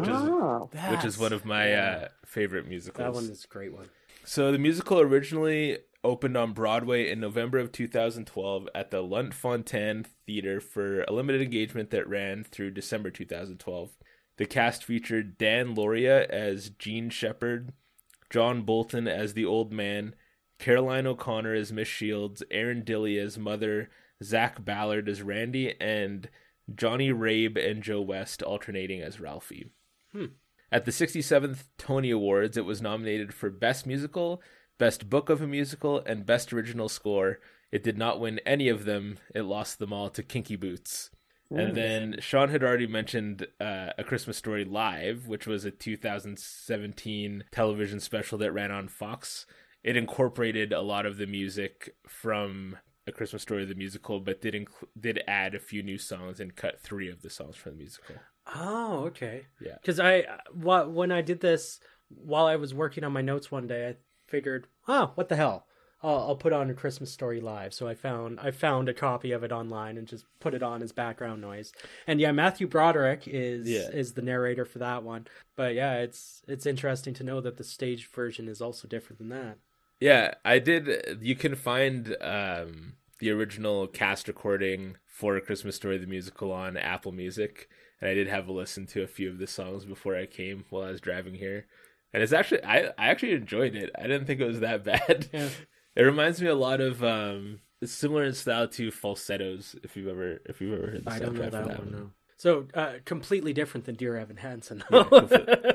is one of my favorite musicals. That one is a great one. So the musical originally opened on Broadway in November of 2012 at the Lunt-Fontanne Theater for a limited engagement that ran through December 2012. The cast featured Dan Lauria as Gene Shepherd, John Bolton as the old man, Caroline O'Connor as Miss Shields, Aaron Dilley as Mother, Zach Ballard as Randy, and Johnny Rabe and Joe West alternating as Ralphie. At the 67th Tony Awards, it was nominated for Best Musical, Best Book of a Musical, and Best Original Score. It did not win any of them. It lost them all to Kinky Boots. And then Sean had already mentioned A Christmas Story Live, which was a 2017 television special that ran on Fox. It incorporated a lot of the music from A Christmas Story the Musical, but did add a few new songs and cut 3 of the songs from the musical. Oh, okay. Yeah. Because when I did this, while I was working on my notes one day, I figured, what the hell? I'll put on A Christmas Story Live. So I found a copy of it online and just put it on as background noise. And yeah, Matthew Broderick is the narrator for that one. But yeah, it's interesting to know that the stage version is also different than that. Yeah, I did. You can find the original cast recording for A Christmas Story the Musical on Apple Music, and I did have a listen to a few of the songs before I came while I was driving here. And it's actually I actually enjoyed it. I didn't think it was that bad. Yeah. It reminds me a lot of it's similar in style to Falsettos, if you've ever heard the soundtrack. I don't know for that one. No. So completely different than Dear Evan Hansen. Yeah,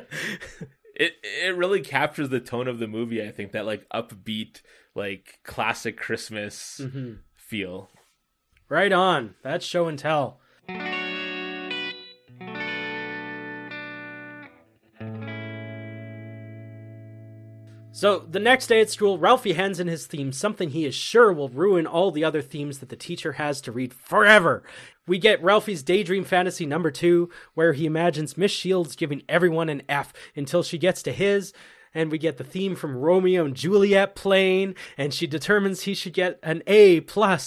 it really captures the tone of the movie. I think that like upbeat, like classic Christmas feel. Right on. That's show and tell. So, the next day at school, Ralphie hands in his theme, something he is sure will ruin all the other themes that the teacher has to read forever. We get Ralphie's Daydream Fantasy number 2, where he imagines Miss Shields giving everyone an F until she gets to his, and we get the theme from Romeo and Juliet playing, and she determines he should get an A+++++++.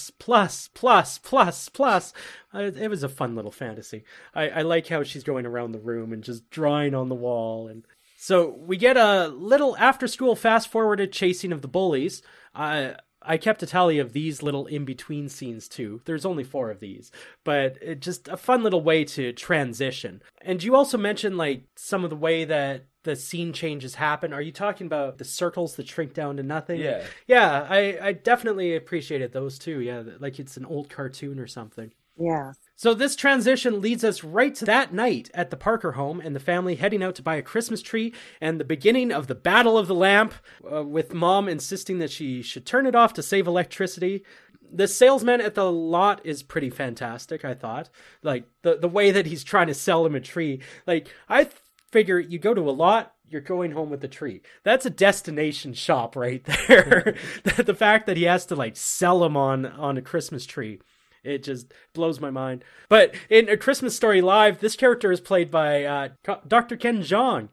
It was a fun little fantasy. I like how she's going around the room and just drawing on the wall. And so we get a little after-school fast-forwarded chasing of the bullies. I kept a tally of these little in-between scenes too. There's only 4 of these, but it just a fun little way to transition. And you also mentioned like some of the way that the scene changes happen. Are you talking about the circles that shrink down to nothing? Yeah. Yeah, I definitely appreciated those too. Yeah, like it's an old cartoon or something. Yeah. So this transition leads us right to that night at the Parker home and the family heading out to buy a Christmas tree and the beginning of the Battle of the Lamp, with Mom insisting that she should turn it off to save electricity. The salesman at the lot is pretty fantastic, I thought. Like, the way that he's trying to sell him a tree. Like, I figure you go to a lot, you're going home with a tree. That's a destination shop right there. The fact that he has to, like, sell him on a Christmas tree. It just blows my mind. But in A Christmas Story Live, this character is played by Dr. Ken Jeong.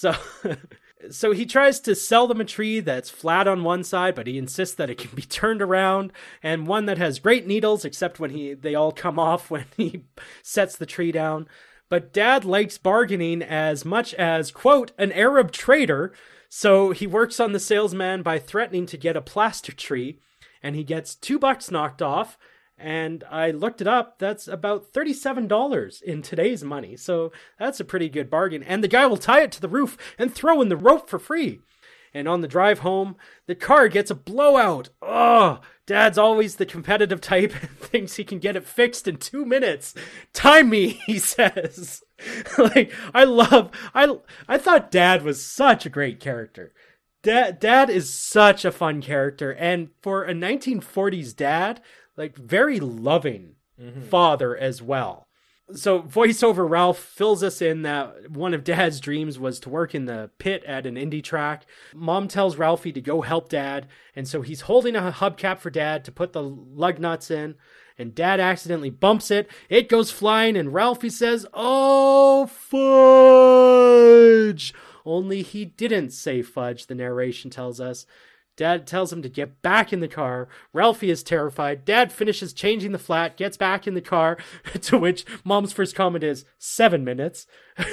So he tries to sell them a tree that's flat on one side, but he insists that it can be turned around, and one that has great needles, except when they all come off when he sets the tree down. But Dad likes bargaining as much as, quote, an Arab trader, so he works on the salesman by threatening to get a plaster tree, and he gets $2 knocked off. And I looked it up. That's about $37 in today's money. So that's a pretty good bargain. And the guy will tie it to the roof and throw in the rope for free. And on the drive home, the car gets a blowout. Oh, Dad's always the competitive type and thinks he can get it fixed in 2 minutes. Time me, he says. Like, I thought Dad was such a great character. Dad is such a fun character. And for a 1940s dad, like, very loving father as well. So voiceover Ralph fills us in that one of Dad's dreams was to work in the pit at an indie track. Mom tells Ralphie to go help Dad, and so he's holding a hubcap for Dad to put the lug nuts in, and Dad accidentally bumps it. It goes flying, and Ralphie says, "Oh, fudge!" Only he didn't say fudge, the narration tells us. Dad tells him to get back in the car. Ralphie is terrified. Dad finishes changing the flat, gets back in the car, to which Mom's first comment is, 7 minutes.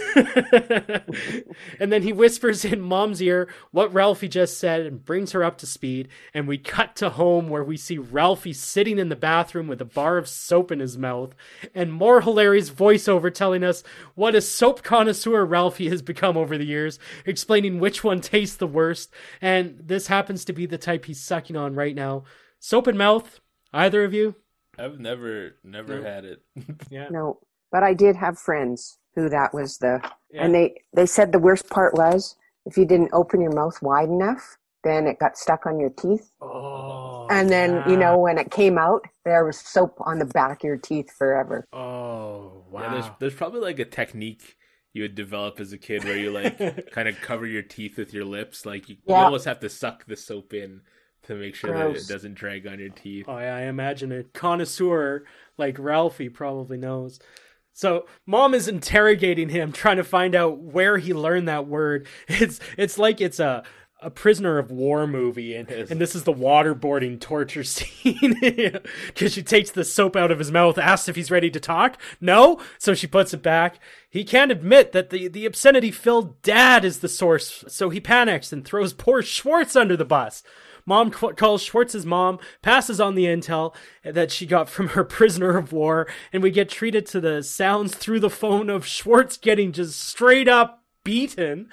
And then he whispers in Mom's ear what Ralphie just said and brings her up to speed. And we cut to home where we see Ralphie sitting in the bathroom with a bar of soap in his mouth. And more hilarious voiceover telling us what a soap connoisseur Ralphie has become over the years, explaining which one tastes the worst. And this happens to be the type he's sucking on right now. Soap in mouth, either of you? I've never had it. Yeah. No, but I did have friends who that was and they said the worst part was if you didn't open your mouth wide enough, then it got stuck on your teeth. Oh, and then, when it came out, there was soap on the back of your teeth forever. Oh, wow. Yeah, there's probably like a technique you would develop as a kid where you like kind of cover your teeth with your lips. Like you almost have to suck the soap in to make sure that it doesn't drag on your teeth. Oh, yeah, I imagine a connoisseur like Ralphie probably knows. So Mom is interrogating him, trying to find out where he learned that word. It's like it's a prisoner of war movie, and this is the waterboarding torture scene because she takes the soap out of his mouth, asks if he's ready to talk. No, so she puts it back. He can't admit that the obscenity-filled Dad is the source, so he panics and throws poor Schwartz under the bus. Mom calls Schwartz's mom, passes on the intel that she got from her prisoner of war, and we get treated to the sounds through the phone of Schwartz getting just straight up beaten.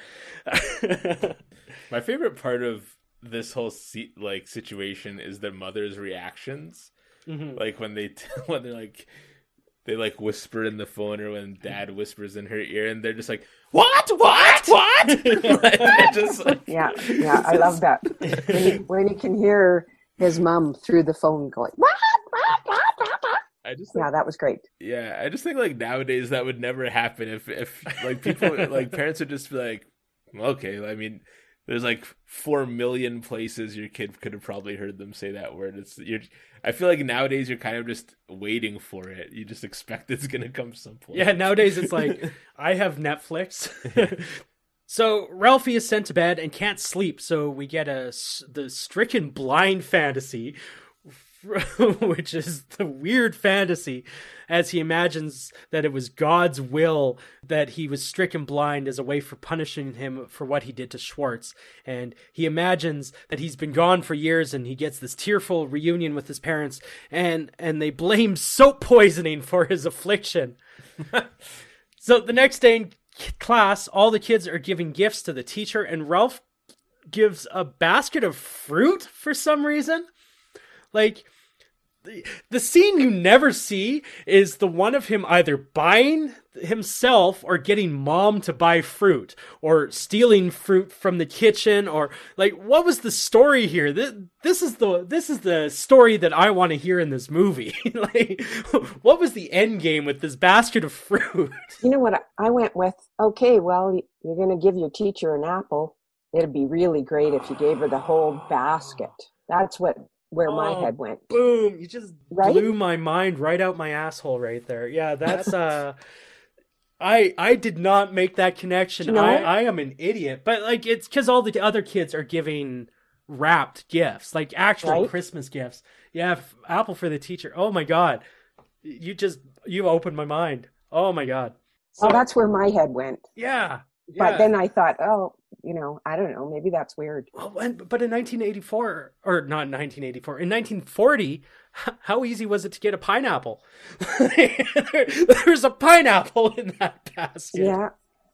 My favorite part of this whole situation is their mother's reactions. Mm-hmm. Like when they like whisper in the phone, or when Dad whispers in her ear, and they're just like, what? Like, just like... Yeah, I love that. When you can hear his mom through the phone going, what? That was great. Yeah, I just think like nowadays that would never happen if like people like parents would just be like, okay, I mean, there's like 4 million places your kid could have probably heard them say that word. I feel like nowadays you're kind of just waiting for it. You just expect it's gonna come someplace. Yeah, nowadays it's like, I have Netflix. So Ralphie is sent to bed and can't sleep, so we get the stricken blind fantasy, which is the weird fantasy, as he imagines that it was God's will that he was stricken blind as a way for punishing him for what he did to Schwartz. And he imagines that he's been gone for years, and he gets this tearful reunion with his parents, and they blame soap poisoning for his affliction. So the next day in class, all the kids are giving gifts to the teacher, and Ralph gives a basket of fruit for some reason. Like, the scene you never see is the one of him either buying himself or getting mom to buy fruit, or stealing fruit from the kitchen, or like, what was the story here? This is the story that I want to hear in this movie. Like, what was the end game with this basket of fruit? You know what I went with? Okay, well, you're going to give your teacher an apple. It'd be really great if you gave her the whole basket. That's where my head went. Boom! You just blew my mind right out my asshole right there. Yeah, that's I did not make that connection. You know, I am an idiot. But like, it's because all the other kids are giving wrapped gifts, like actual Christmas gifts. Yeah, apple for the teacher. Oh my God. You opened my mind. Oh my God. So that's where my head went. Yeah. But then I thought, I don't know, maybe that's weird. Well, but in 1984, or not 1984, in 1940, how easy was it to get a pineapple? There's a pineapple in that basket. Yeah.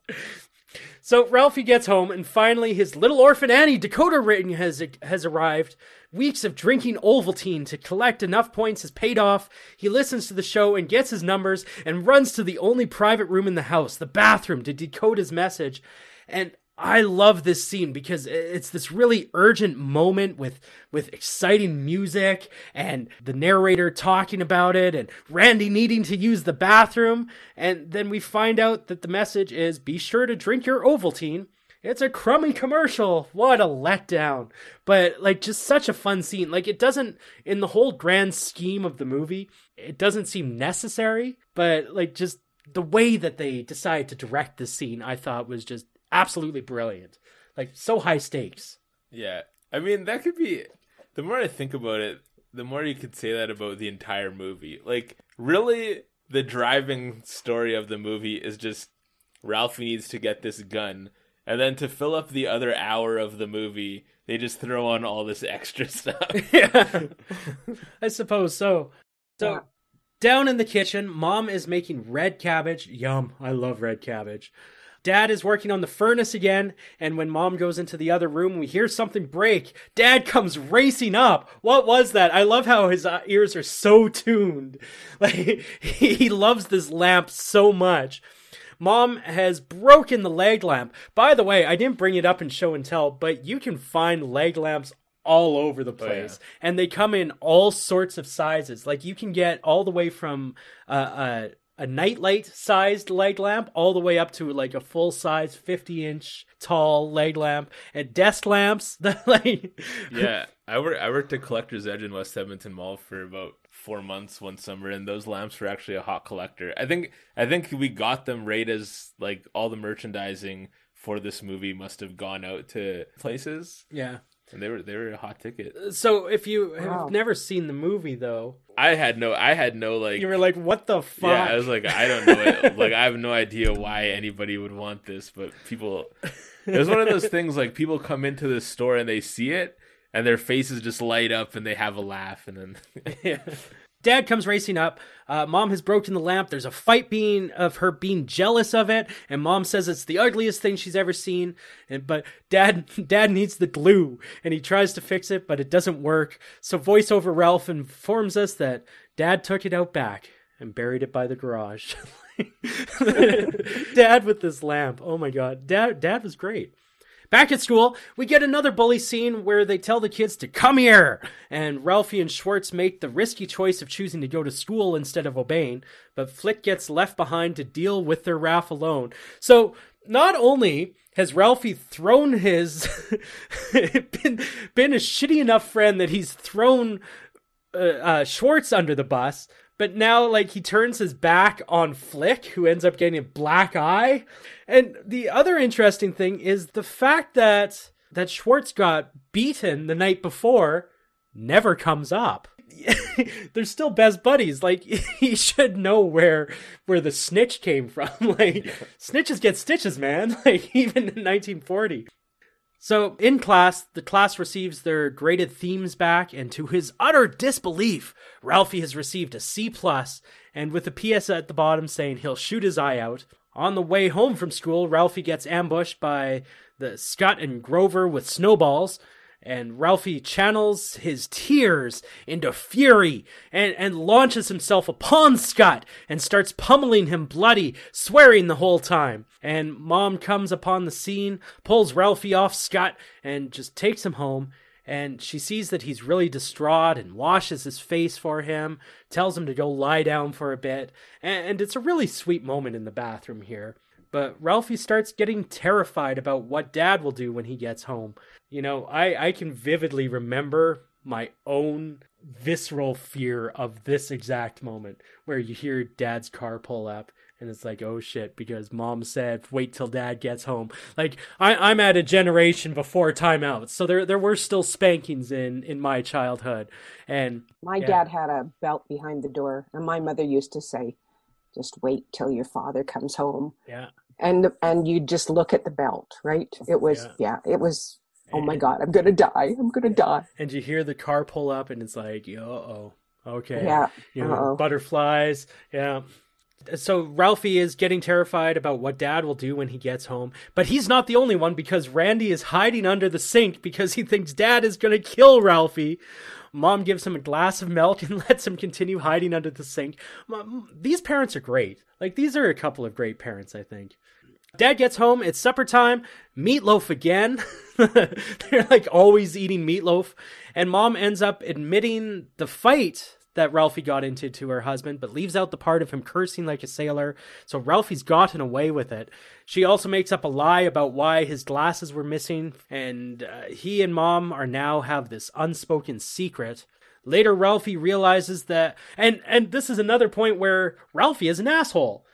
So Ralphie gets home, and finally his little orphan Annie decoder ring has arrived. Weeks of drinking Ovaltine to collect enough points has paid off. He listens to the show and gets his numbers and runs to the only private room in the house, the bathroom, to decode his message. And I love this scene because it's this really urgent moment with exciting music and the narrator talking about it and Randy needing to use the bathroom. And then we find out that the message is, be sure to drink your Ovaltine. It's a crummy commercial. What a letdown. But like, just such a fun scene. Like, it doesn't, in the whole grand scheme of the movie, it doesn't seem necessary, but like, just the way that they decide to direct this scene, I thought was just absolutely brilliant. Like, so high stakes. Yeah. I mean, that could be, the more I think about it, the more you could say that about the entire movie. Like, really, the driving story of the movie is just Ralphie needs to get this gun. And then to fill up the other hour of the movie, they just throw on all this extra stuff. Yeah. I suppose so. So, down in the kitchen, Mom is making red cabbage. Yum. I love red cabbage. Dad is working on the furnace again, and when Mom goes into the other room, we hear something break. Dad comes racing up. What was that? I love how his ears are so tuned. Like, he loves this lamp so much. Mom has broken the leg lamp. By the way, I didn't bring it up in show and tell, but you can find leg lamps all over the place. Oh, yeah. And they come in all sorts of sizes. Like, you can get all the way from a nightlight sized leg lamp all the way up to like a full size 50-inch tall leg lamp, and desk lamps. Yeah, I worked at Collector's Edge in West Edmonton Mall for about 4 months one summer, and those lamps were actually a hot collector. I think we got them right as like all the merchandising for this movie must have gone out to places. Yeah. And they were a hot ticket. So if you have never seen the movie, though, I had no like. You were like, "What the fuck?" Yeah, I was like, I don't know it. Like, I have no idea why anybody would want this, but people. It was one of those things like people come into the store and they see it, and their faces just light up, and they have a laugh, and then. Yeah. Dad comes racing up. Mom has broken the lamp. There's a fight of her being jealous of it, and Mom says it's the ugliest thing she's ever seen. But Dad needs the glue, and he tries to fix it, but it doesn't work. So voiceover Ralph informs us that Dad took it out back and buried it by the garage. Dad with this lamp. Oh my God, Dad was great. Back at school, we get another bully scene where they tell the kids to come here, and Ralphie and Schwartz make the risky choice of choosing to go to school instead of obeying, but Flick gets left behind to deal with their wrath alone. So, not only has Ralphie thrown his... been a shitty enough friend that he's thrown Schwartz under the bus, But now, like, he turns his back on Flick, who ends up getting a black eye. And the other interesting thing is the fact that Schwartz got beaten the night before never comes up. They're still best buddies. Like, he should know where the snitch came from. Like, snitches get stitches, man. Like, even in 1940. So, in class, the class receives their graded themes back, and to his utter disbelief, Ralphie has received a C+, and with a PS at the bottom saying he'll shoot his eye out. On the way home from school, Ralphie gets ambushed by the Scott and Grover with snowballs, and Ralphie channels his tears into fury and launches himself upon Scott and starts pummeling him bloody, swearing the whole time. And Mom comes upon the scene, pulls Ralphie off Scott, and just takes him home. And she sees that he's really distraught and washes his face for him, tells him to go lie down for a bit. And it's a really sweet moment in the bathroom here. But Ralphie starts getting terrified about what Dad will do when he gets home. You know, I can vividly remember my own visceral fear of this exact moment where you hear Dad's car pull up and it's like, oh shit, because Mom said, wait till Dad gets home. Like, I'm at a generation before timeouts, so there were still spankings in my childhood. And my dad had a belt behind the door, and my mother used to say, just wait till your father comes home. Yeah. And you just look at the belt, right? It was, it was, oh my God, I'm going to die. I'm going to die. And you hear the car pull up and it's like, uh-oh, okay. Yeah. You know, butterflies. Yeah. So Ralphie is getting terrified about what Dad will do when he gets home. But he's not the only one, because Randy is hiding under the sink because he thinks Dad is going to kill Ralphie. Mom gives him a glass of milk and lets him continue hiding under the sink. These parents are great. Like, these are a couple of great parents, I think. Dad gets home, it's supper time, meatloaf again. They're like always eating meatloaf. And Mom ends up admitting the fight that Ralphie got into to her husband, but leaves out the part of him cursing like a sailor. So Ralphie's gotten away with it. She also makes up a lie about why his glasses were missing, and he and Mom are now have this unspoken secret. Later, Ralphie realizes that, and this is another point where Ralphie is an asshole.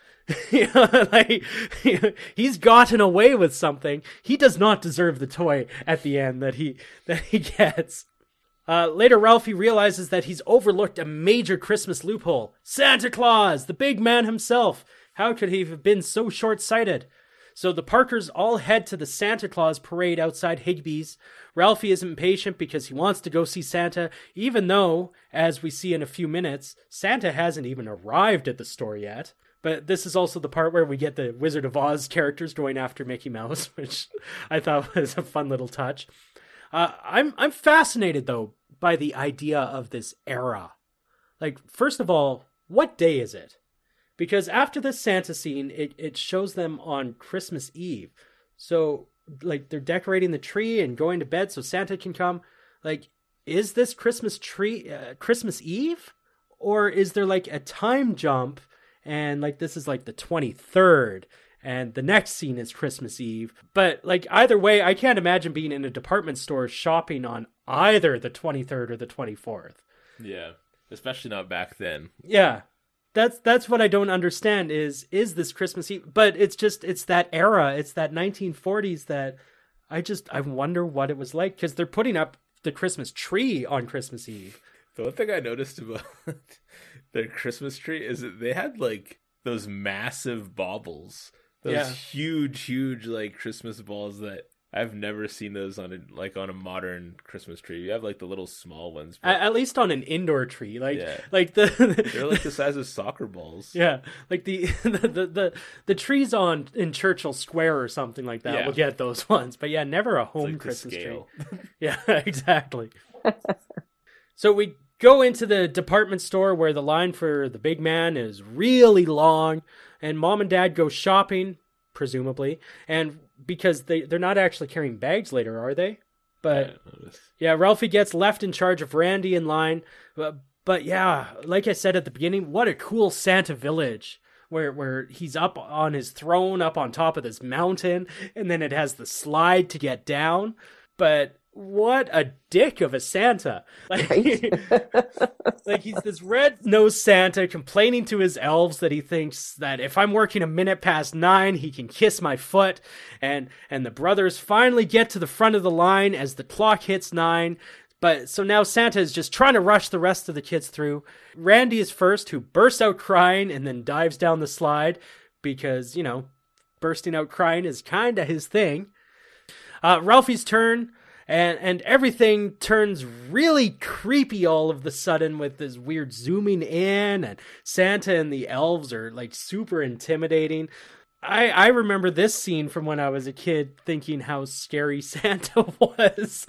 He's gotten away with something. He does not deserve the toy at the end that he gets. Later, Ralphie realizes that he's overlooked a major Christmas loophole. Santa Claus, the big man himself. How could he have been so short-sighted? So the Parkers all head to the Santa Claus parade outside Higbee's. Ralphie is impatient because he wants to go see Santa, even though, as we see in a few minutes, Santa hasn't even arrived at the store yet. But this is also the part where we get the Wizard of Oz characters going after Mickey Mouse, which I thought was a fun little touch. I'm fascinated, though, by the idea of this era. Like, first of all, what day is it? Because after this Santa scene, it shows them on Christmas Eve. So, like, they're decorating the tree and going to bed so Santa can come. Like, is this Christmas Eve? Or is there, like, a time jump and, like, this is, like, the 23rd and the next scene is Christmas Eve? But, like, either way, I can't imagine being in a department store shopping on either the 23rd or the 24th. Yeah, especially not back then. Yeah. That's what I don't understand is this Christmas Eve? But it's that era, it's that 1940s that I wonder what it was like, because they're putting up the Christmas tree on Christmas Eve. The one thing I noticed about their Christmas tree is that they had like those massive baubles, those huge like Christmas balls that I've never seen those on a modern Christmas tree. You have like the little small ones, at least on an indoor tree, like they're like the size of soccer balls. Yeah, like the trees in Churchill Square or something like that will get those ones, but yeah, never a home Christmas tree. Yeah, exactly. So we go into the department store where the line for the big man is really long, and Mom and Dad go shopping, presumably, and because they're not actually carrying bags later, are they? But yeah, Ralphie gets left in charge of Randy in line. But yeah, like I said at the beginning, what a cool Santa village where he's up on his throne, up on top of this mountain, and then it has the slide to get down. But what a dick of a Santa. Like, Right? like he's this red-nosed Santa complaining to his elves that he thinks that if I'm working a minute past 9, he can kiss my foot. And the brothers finally get to the front of the line as the clock hits 9. But so now Santa is just trying to rush the rest of the kids through. Randy is first, who bursts out crying and then dives down the slide because, you know, bursting out crying is kind of his thing. Ralphie's turn. And everything turns really creepy all of the sudden with this weird zooming in, and Santa and the elves are like super intimidating. I remember this scene from when I was a kid thinking how scary Santa was.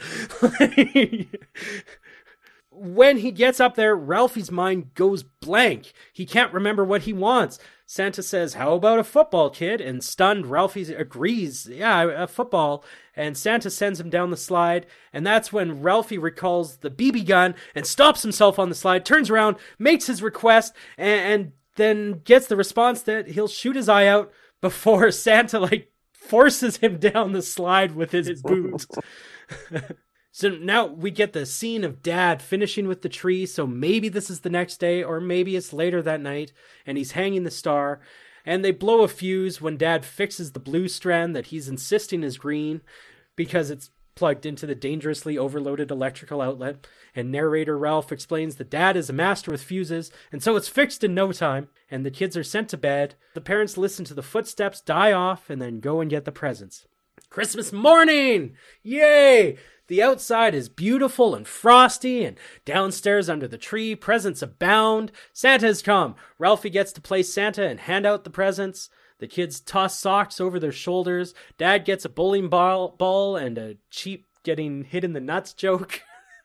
When he gets up there, Ralphie's mind goes blank. He can't remember what he wants. Santa says, "How about a football, kid?" And stunned, Ralphie agrees, "Yeah, a football." And Santa sends him down the slide. And that's when Ralphie recalls the BB gun and stops himself on the slide, turns around, makes his request, and then gets the response that he'll shoot his eye out before Santa, like, forces him down the slide with his boot. So now we get the scene of Dad finishing with the tree, so maybe this is the next day, or maybe it's later that night, and he's hanging the star, and they blow a fuse when Dad fixes the blue strand that he's insisting is green, because it's plugged into the dangerously overloaded electrical outlet, and narrator Ralph explains that Dad is a master with fuses, and so it's fixed in no time, and the kids are sent to bed. The parents listen to the footsteps die off, and then go and get the presents. Christmas morning! Yay! The outside is beautiful and frosty, and downstairs under the tree, presents abound. Santa's come. Ralphie gets to play Santa and hand out the presents. The kids toss socks over their shoulders. Dad gets a bowling ball and a cheap getting hit in the nuts joke.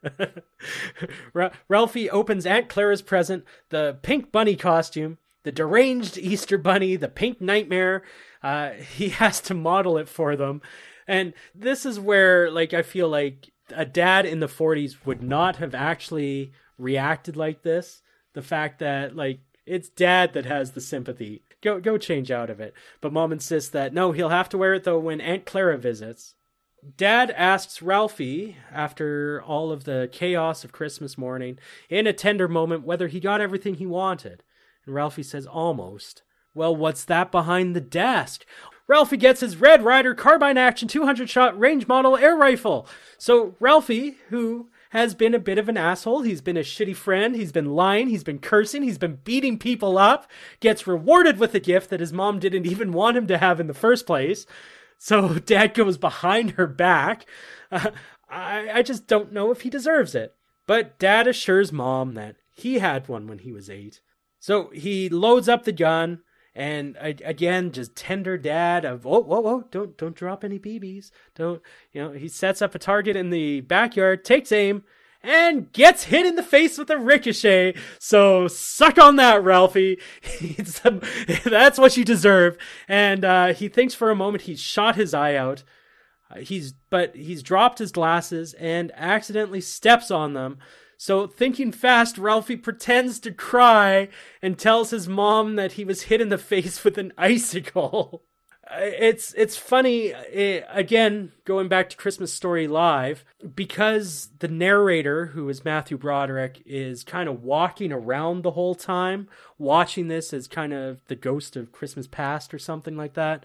Ralphie opens Aunt Clara's present, the pink bunny costume, the deranged Easter bunny, the pink nightmare. He has to model it for them. And this is where, like, I feel like a dad in the 40s would not have actually reacted like this. The fact that, like, it's Dad that has the sympathy. Go change out of it. But Mom insists that, no, he'll have to wear it, though, when Aunt Clara visits. Dad asks Ralphie, after all of the chaos of Christmas morning, in a tender moment, whether he got everything he wanted. And Ralphie says, almost. Well, what's that behind the desk? Ralphie gets his Red Ryder carbine action 200-shot range model air rifle. So Ralphie, who has been a bit of an asshole, he's been a shitty friend, he's been lying, he's been cursing, he's been beating people up, gets rewarded with a gift that his mom didn't even want him to have in the first place. So Dad goes behind her back. I just don't know if he deserves it. But Dad assures Mom that he had one when he was 8. So he loads up the gun. And again, just tender dad of, whoa, don't drop any BBs. Don't, he sets up a target in the backyard, takes aim, and gets hit in the face with a ricochet. So suck on that, Ralphie. That's what you deserve. And he thinks for a moment he's shot his eye out. He's dropped his glasses and accidentally steps on them. So, thinking fast, Ralphie pretends to cry and tells his mom that he was hit in the face with an icicle. It's funny, again, going back to Christmas Story Live, because the narrator, who is Matthew Broderick, is kind of walking around the whole time, watching this as kind of the ghost of Christmas past or something like that.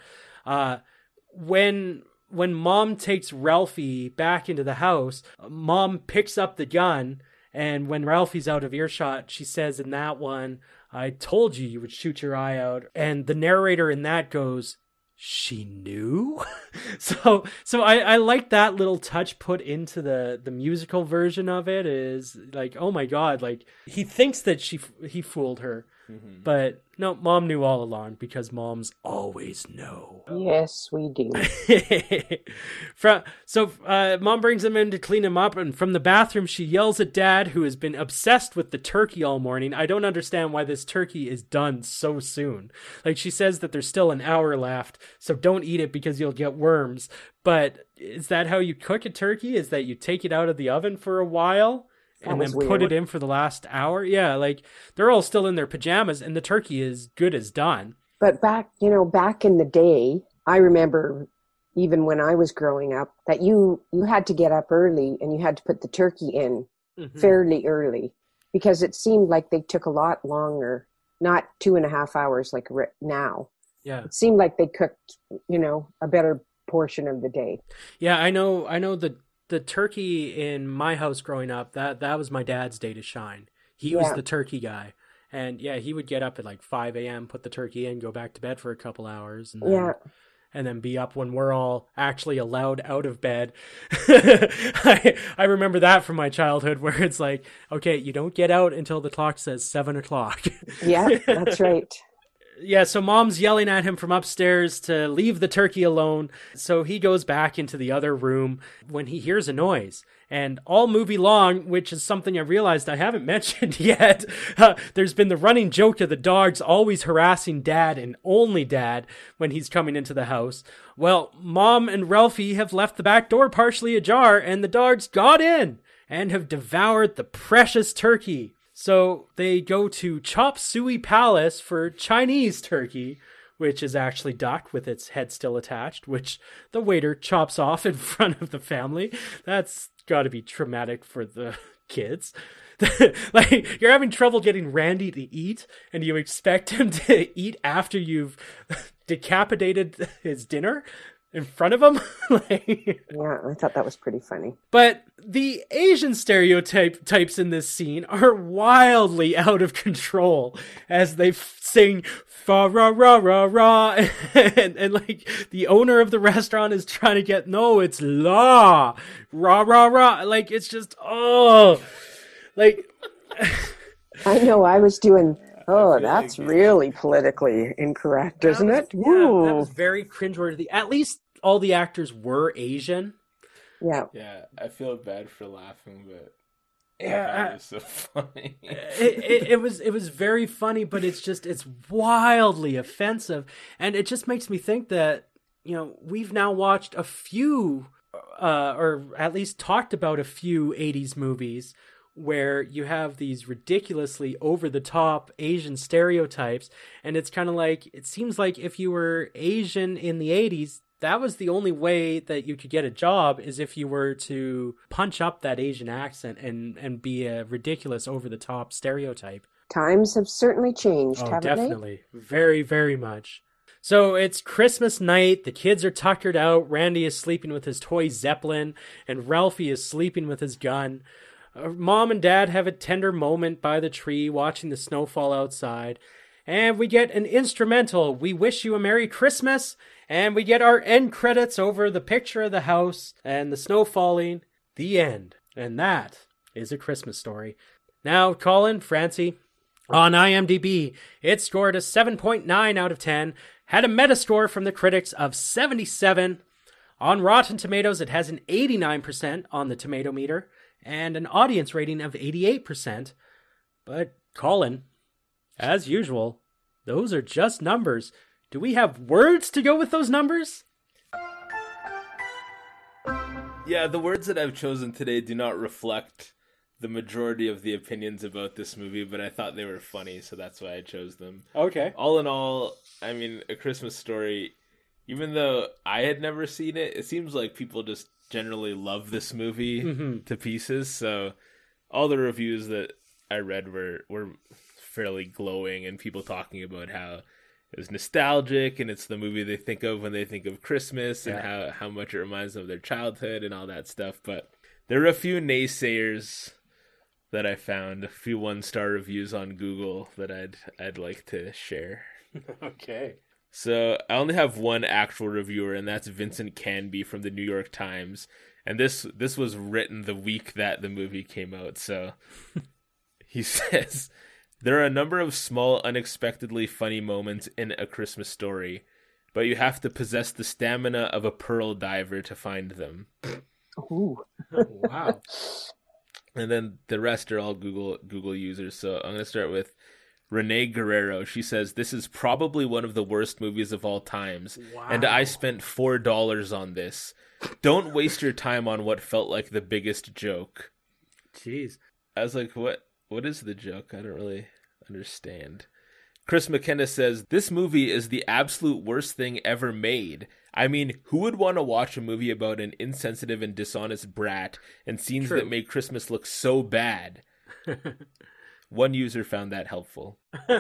When Mom takes Ralphie back into the house, Mom picks up the gun. And when Ralphie's out of earshot, she says in that one, I told you would shoot your eye out. And the narrator in that goes, she knew? So I like that little touch put into the musical version of it, is like, oh my God, like he thinks that he fooled her. Mm-hmm. But no, Mom knew all along, because moms always know. Yes, we do. Mom brings him in to clean him up, and from the bathroom she yells at Dad, who has been obsessed with the turkey all morning. I don't understand why this turkey is done so soon. Like, she says that there's still an hour left, so don't eat it because you'll get worms. But is that how you cook a turkey? Is that you take it out of the oven for a while? And then put it in for the last hour? Yeah, like, they're all still in their pajamas, and the turkey is good as done. But back in the day, I remember even when I was growing up, that you had to get up early and you had to put the turkey in fairly early, because it seemed like they took a lot longer, not 2.5 hours like now. Yeah. It seemed like they cooked, a better portion of the day. Yeah, I know the turkey in my house growing up, that was my dad's day to shine. He was the turkey guy. And yeah, he would get up at like 5 a.m., put the turkey in, go back to bed for a couple hours, and then be up when we're all actually allowed out of bed. I remember that from my childhood, where it's like, okay, you don't get out until the clock says 7 o'clock. Yeah, that's right. Yeah, so Mom's yelling at him from upstairs to leave the turkey alone. So he goes back into the other room when he hears a noise. And all movie long, which is something I realized I haven't mentioned yet, there's been the running joke of the dogs always harassing Dad and only Dad when he's coming into the house. Well, Mom and Ralphie have left the back door partially ajar, and the dogs got in and have devoured the precious turkey. So they go to Chop Suey Palace for Chinese turkey, which is actually duck with its head still attached, which the waiter chops off in front of the family. That's got to be traumatic for the kids. Like, you're having trouble getting Randy to eat, and you expect him to eat after you've decapitated his dinner in front of him. Yeah, I thought that was pretty funny. But the Asian stereotypes in this scene are wildly out of control as they sing fa ra ra ra ra, and like the owner of the restaurant is trying to get, no, it's la ra ra ra. Like, it's just, like I know, I was doing, that's really politically incorrect, isn't it? Yeah, that was very cringeworthy. At least all the actors were Asian. Yeah. Yeah, I feel bad for laughing, but yeah, it was so funny. it was very funny, but it's wildly offensive, and it just makes me think that, we've now watched a few, or at least talked about a few 80s movies where you have these ridiculously over-the-top Asian stereotypes, and it's kind of like, it seems like if you were Asian in the 80s, that was the only way that you could get a job, is if you were to punch up that Asian accent and be a ridiculous over-the-top stereotype. Times have certainly changed, haven't definitely. Very, very much. So it's Christmas night, the kids are tuckered out, Randy is sleeping with his toy Zeppelin, and Ralphie is sleeping with his gun. Mom and Dad have a tender moment by the tree watching the snow fall outside. And we get an instrumental, "We Wish You a Merry Christmas," and we get our end credits over the picture of the house and the snow falling. The end. And that is A Christmas Story. Now, Colin, Francie, on IMDb, it scored a 7.9 out of 10, had a Metascore from the critics of 77. On Rotten Tomatoes, it has an 89% on the tomato meter, and an audience rating of 88%. But, Colin, as usual, those are just numbers. Do we have words to go with those numbers? Yeah, the words that I've chosen today do not reflect the majority of the opinions about this movie, but I thought they were funny, so that's why I chose them. Okay. All in all, I mean, A Christmas Story, even though I had never seen it, it seems like people just generally love this movie to pieces. So all the reviews that I read were fairly glowing, and people talking about how it was nostalgic and it's the movie they think of when they think of Christmas, and how much it reminds them of their childhood and all that stuff. But there are a few naysayers that I found, a few 1-star reviews on Google that I'd like to share. Okay. So I only have one actual reviewer, and that's Vincent Canby from the New York Times. And this was written the week that the movie came out. So he says, "There are a number of small, unexpectedly funny moments in A Christmas Story, but you have to possess the stamina of a pearl diver to find them." Ooh. Wow. And then the rest are all Google users. So I'm going to start with Renee Guerrero. She says, "This is probably one of the worst movies of all times. Wow. And I spent $4 on this. Don't waste your time on what felt like the biggest joke." Jeez. I was like, what is the joke? I don't really understand. Chris McKenna says, this movie is the absolute worst thing ever made. I mean, who would want to watch a movie about an insensitive and dishonest brat and scenes that make Christmas look so bad? One user found that helpful.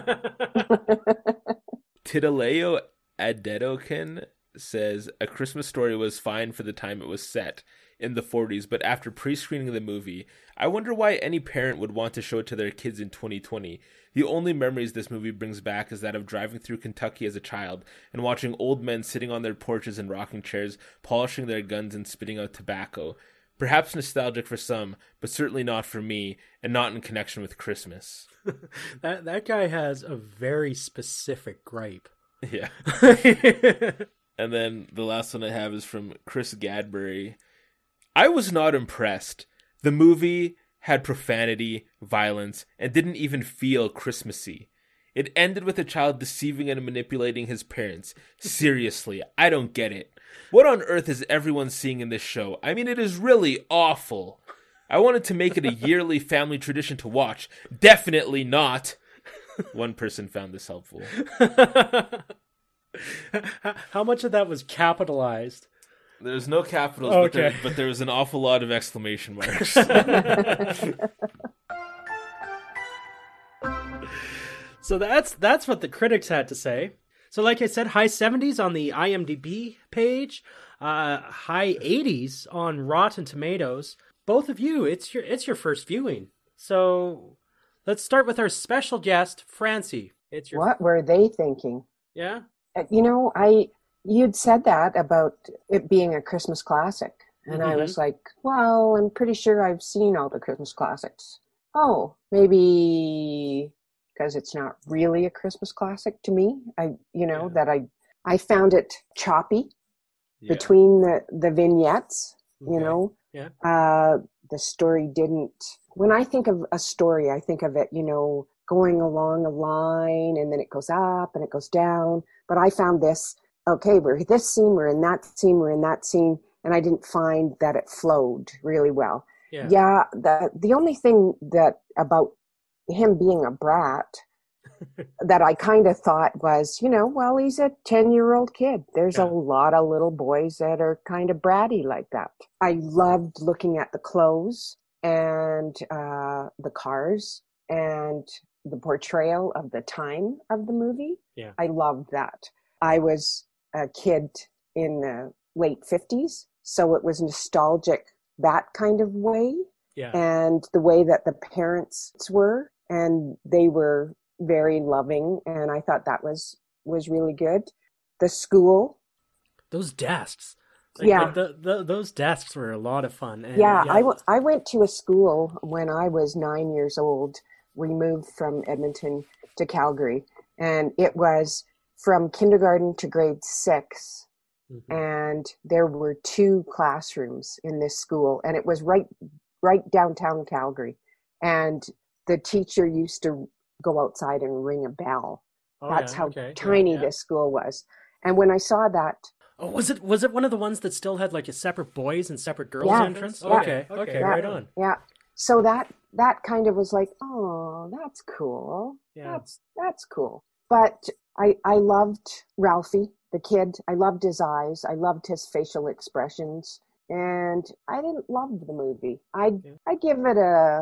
Tidaleo Adetokin says, A Christmas Story was fine for the time it was set in the 40s, but after pre-screening the movie, I wonder why any parent would want to show it to their kids in 2020. The only memories this movie brings back is that of driving through Kentucky as a child and watching old men sitting on their porches and rocking chairs, polishing their guns and spitting out tobacco. Perhaps nostalgic for some, but certainly not for me, and not in connection with Christmas. That guy has a very specific gripe. Yeah. And then the last one I have is from Chris Gadbury. I was not impressed. The movie had profanity, violence, and didn't even feel Christmassy. It ended with a child deceiving and manipulating his parents. Seriously, I don't get it. What on earth is everyone seeing in this show? I mean, it is really awful. I wanted to make it a yearly family tradition to watch. Definitely not. One person found this helpful. How much of that was capitalized? There's no capitals, okay. but there was an awful lot of exclamation marks. So that's what the critics had to say. So like I said, high 70s on the IMDb page, high 80s on Rotten Tomatoes. Both of you, it's your first viewing. So let's start with our special guest, Francie. What were they thinking? Yeah? You'd said that about it being a Christmas classic. And I was like, well, I'm pretty sure I've seen all the Christmas classics. Oh, maybe because it's not really a Christmas classic to me. I found it choppy between the vignettes, Yeah. The story didn't, when I think of a story, I think of it, going along a line and then it goes up and it goes down. But I found this, okay, we're in this scene, we're in that scene, we're in that scene. And I didn't find that it flowed really well. Yeah. The only thing that about him being a brat that I kind of thought was, well, he's a 10-year-old kid. There's a lot of little boys that are kind of bratty like that. I loved looking at the clothes and the cars and the portrayal of the time of the movie. Yeah. I loved that. I was a kid in the late 50s, so it was nostalgic that kind of way. Yeah. And the way that the parents were, and they were very loving, and I thought that was really good. The school, those desks, those desks were a lot of fun. And I went to a school when I was 9 years old. We moved from Edmonton to Calgary, and it was from kindergarten to grade 6. And there were 2 classrooms in this school, and it was right downtown Calgary. And the teacher used to go outside and ring a bell. That's how tiny this school was. And when I saw that, was it one of the ones that still had like a separate boys and separate girls entrance? Yeah. Okay, right on. Yeah. So that kind of was like, oh, that's cool. Yeah. That's cool. But I loved Ralphie, the kid. I loved his eyes. I loved his facial expressions. And I didn't love the movie. I give it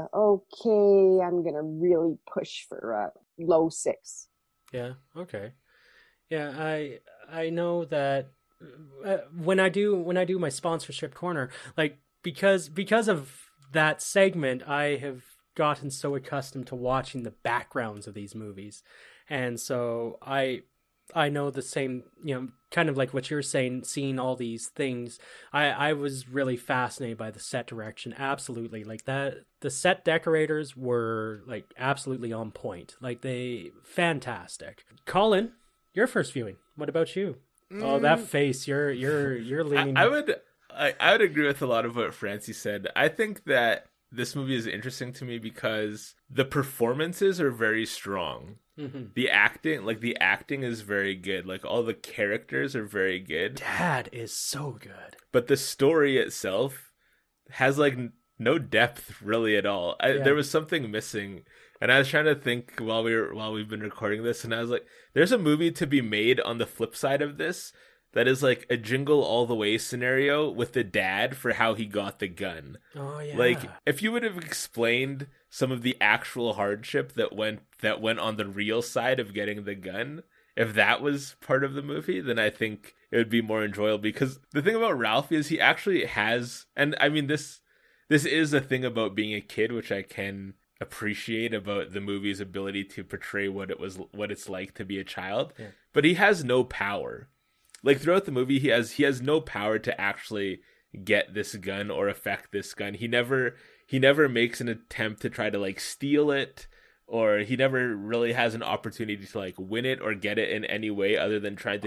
I'm going to really push for a low 6. Yeah. Okay. Yeah. I know that when I do my sponsorship corner, like because of that segment, I have gotten so accustomed to watching the backgrounds of these movies. And so I know the same, kind of like what you're saying, seeing all these things. I was really fascinated by the set direction. Absolutely. Like that, the set decorators were like absolutely on point. Like fantastic. Colin, your first viewing. What about you? Oh, that face. You're leaning. I would agree with a lot of what Francie said. I think that this movie is interesting to me because the performances are very strong. The acting is very good. Like all the characters are very good. Dad is so good. But the story itself has like no depth really at all. There was something missing, and I was trying to think while we've been recording this, and I was like, there's a movie to be made on the flip side of this that is like a Jingle All the Way scenario with the dad for how he got the gun. Oh yeah. Like if you would have explained some of the actual hardship that went on the real side of getting the gun, if that was part of the movie, then I think it would be more enjoyable. Because the thing about Ralphie is he actually has, and I mean this is a thing about being a kid, which I can appreciate about the movie's ability to portray what it's like to be a child. Yeah. But he has no power. Like throughout the movie, he has no power to actually get this gun or affect this gun. He never makes an attempt to try to like steal it, or he never really has an opportunity to like win it or get it in any way other than trying to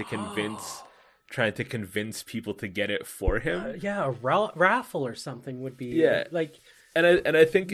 convince people to get it for him. A raffle or something would be like. And I think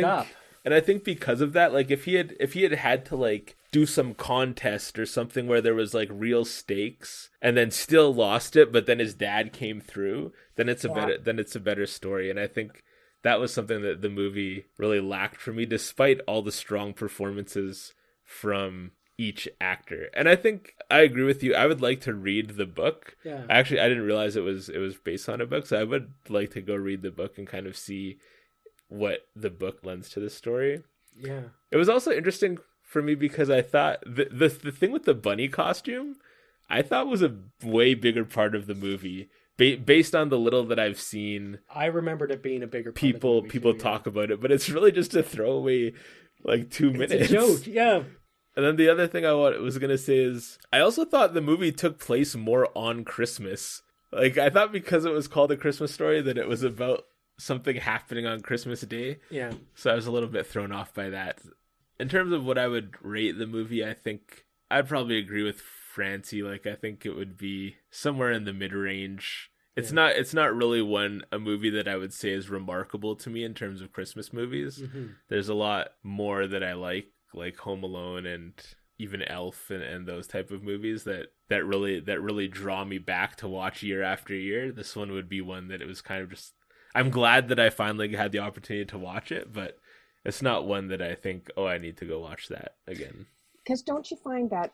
because of that, like if he had to like do some contest or something where there was like real stakes and then still lost it, but then his dad came through, then it's a better story. And I think that was something that the movie really lacked for me, despite all the strong performances from each actor. And I think I agree with you. I would like to read the book. Yeah. Actually, I didn't realize it was based on a book, so I would like to go read the book and kind of see what the book lends to the story. Yeah. It was also interesting for me because I thought the thing with the bunny costume, I thought was a way bigger part of the movie. Based on the little that I've seen, I remembered it being a bigger part people of the movie talk about it, but it's really just a throwaway like 2 minutes. It's a joke, yeah. And then the other thing I was gonna say is I also thought the movie took place more on Christmas. Like I thought because it was called A Christmas Story that it was about something happening on Christmas Day. Yeah. So I was a little bit thrown off by that. In terms of what I would rate the movie, I think I'd probably agree with Francie. Like I think it would be somewhere in the mid-range. It's not really a movie that I would say is remarkable to me in terms of Christmas movies. Mm-hmm. There's a lot more that I like Home Alone and even Elf and those type of movies that really draw me back to watch year after year. This one would be one that it was kind of just, I'm glad that I finally had the opportunity to watch it, but it's not one that I think, oh, I need to go watch that again. Because don't you find that,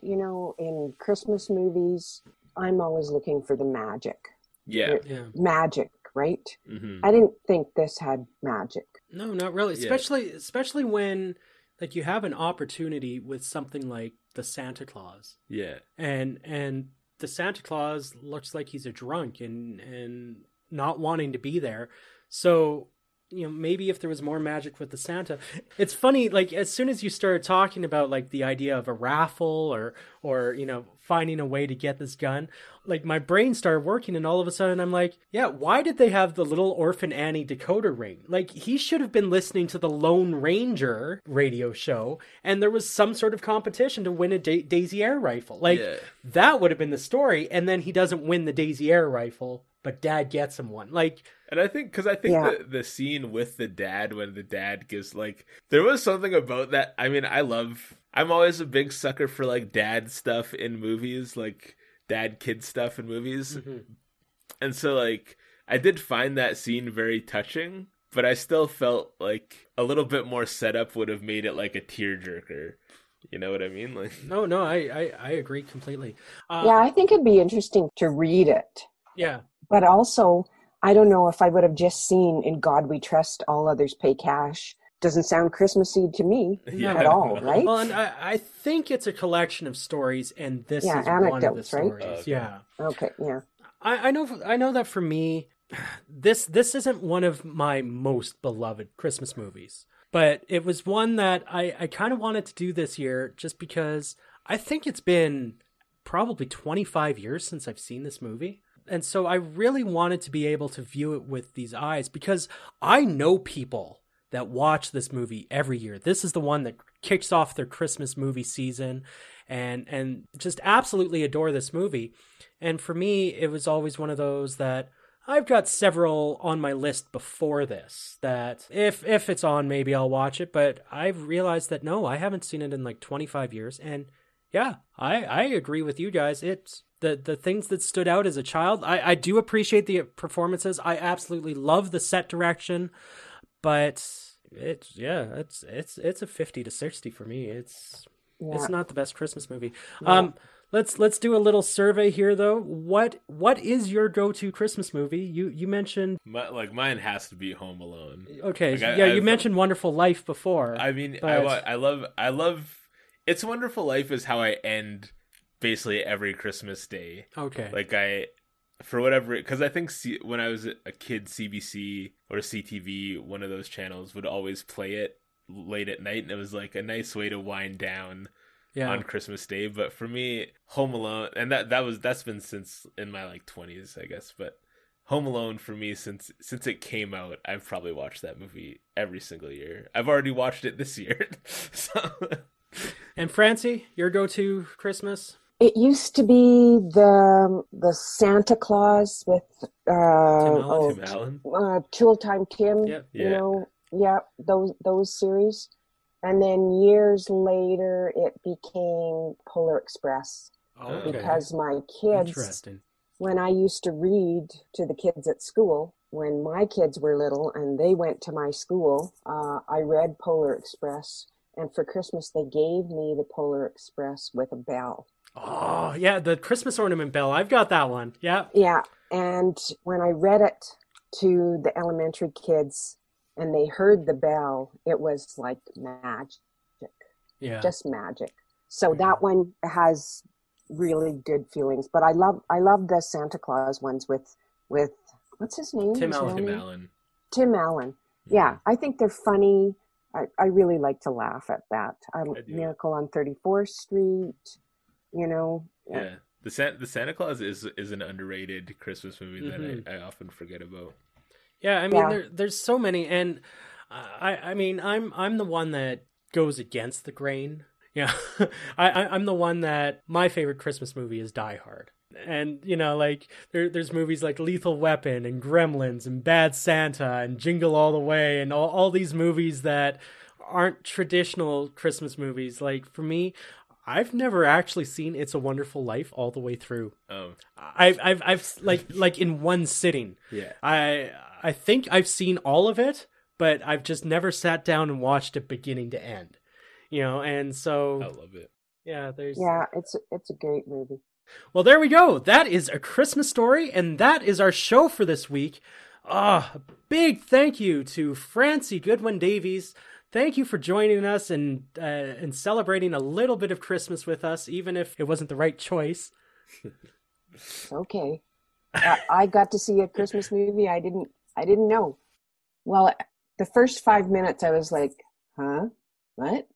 in Christmas movies, I'm always looking for the magic. Yeah. Magic, right? Mm-hmm. I didn't think this had magic. No, not really. Especially when like you have an opportunity with something like the Santa Claus. Yeah. And the Santa Claus looks like he's a drunk and not wanting to be there. So, maybe if there was more magic with the Santa. It's funny, like as soon as you started talking about like the idea of a raffle or finding a way to get this gun, like my brain started working and all of a sudden I'm like, yeah, why did they have the Little Orphan Annie decoder ring? Like he should have been listening to the Lone Ranger radio show and there was some sort of competition to win a Daisy Air rifle. Like that would have been the story. And then he doesn't win the Daisy Air rifle, but dad gets him one. Like, and I think the scene with the dad, when the dad gives, like, there was something about that. I mean, I'm always a big sucker for like dad stuff in movies, like dad kid stuff in movies. Mm-hmm. And so like, I did find that scene very touching, but I still felt like a little bit more setup would have made it like a tearjerker. You know what I mean? Like, no, I agree completely. I think it'd be interesting to read it. Yeah. But also, I don't know if I would have just seen In God We Trust, All Others Pay Cash. Doesn't sound Christmassy to me at all, right? Well, and I think it's a collection of stories, and this is one of the stories. Right? Okay. Yeah. Okay, yeah. I know that for me, this isn't one of my most beloved Christmas movies. But it was one that I kind of wanted to do this year just because I think it's been probably 25 years since I've seen this movie. And so I really wanted to be able to view it with these eyes because I know people that watch this movie every year. This is the one that kicks off their Christmas movie season and just absolutely adore this movie. And for me, it was always one of those that I've got several on my list before this that if it's on, maybe I'll watch it. But I've realized that no, I haven't seen it in like 25 years. And yeah, I agree with you guys. It's the things that stood out as a child. I do appreciate the performances. I absolutely love the set direction. but it's a 50 to 60 for me. It's not the best Christmas movie. Yeah. Let's do a little survey here though. What is your go-to Christmas movie? You mentioned mine has to be Home Alone. Okay, you mentioned Wonderful Life before. I mean, but... I love It's a Wonderful Life is how I end basically every Christmas day. Okay. For whatever, because I think when I was a kid, CBC or CTV, one of those channels would always play it late at night, and it was like a nice way to wind down on Christmas Day. But for me, Home Alone, and that's been since in my 20s, I guess. But Home Alone for me, since it came out, I've probably watched that movie every single year. I've already watched it this year. So. And Francie, your go-to Christmas? It used to be the Santa Claus with Tim Allen. Tool Time Tim. Those series, and then years later it became Polar Express. Because my kids, when I used to read to the kids at school, when my kids were little and they went to my school, I read Polar Express, and for Christmas they gave me the Polar Express with a bell. Oh, yeah, the Christmas ornament bell. I've got that one. Yeah. Yeah, and when I read it to the elementary kids and they heard the bell, it was like magic. Yeah. Just magic. So that one has really good feelings. But I love the Santa Claus ones with what's his name? Tim Allen. Tim Allen. Yeah, I think they're funny. I really like to laugh at that. Miracle on 34th Street. Yeah, the Santa Claus is an underrated Christmas movie that I often forget about. Yeah, I mean there's so many, and I mean I'm the one that goes against the grain. Yeah, I'm the one that my favorite Christmas movie is Die Hard, and there's movies like Lethal Weapon and Gremlins and Bad Santa and Jingle All the Way and all these movies that aren't traditional Christmas movies. Like for me, I've never actually seen It's a Wonderful Life all the way through. Oh, I've like in one sitting. Yeah, I think I've seen all of it, but I've just never sat down and watched it beginning to end. And so I love it. Yeah, it's a great movie. Well, there we go. That is A Christmas Story, and that is our show for this week. A big thank you to Francie Goodwin Davies. Thank you for joining us and celebrating a little bit of Christmas with us, even if it wasn't the right choice. Okay. I got to see a Christmas movie I didn't know. Well, the first 5 minutes I was like, huh? What?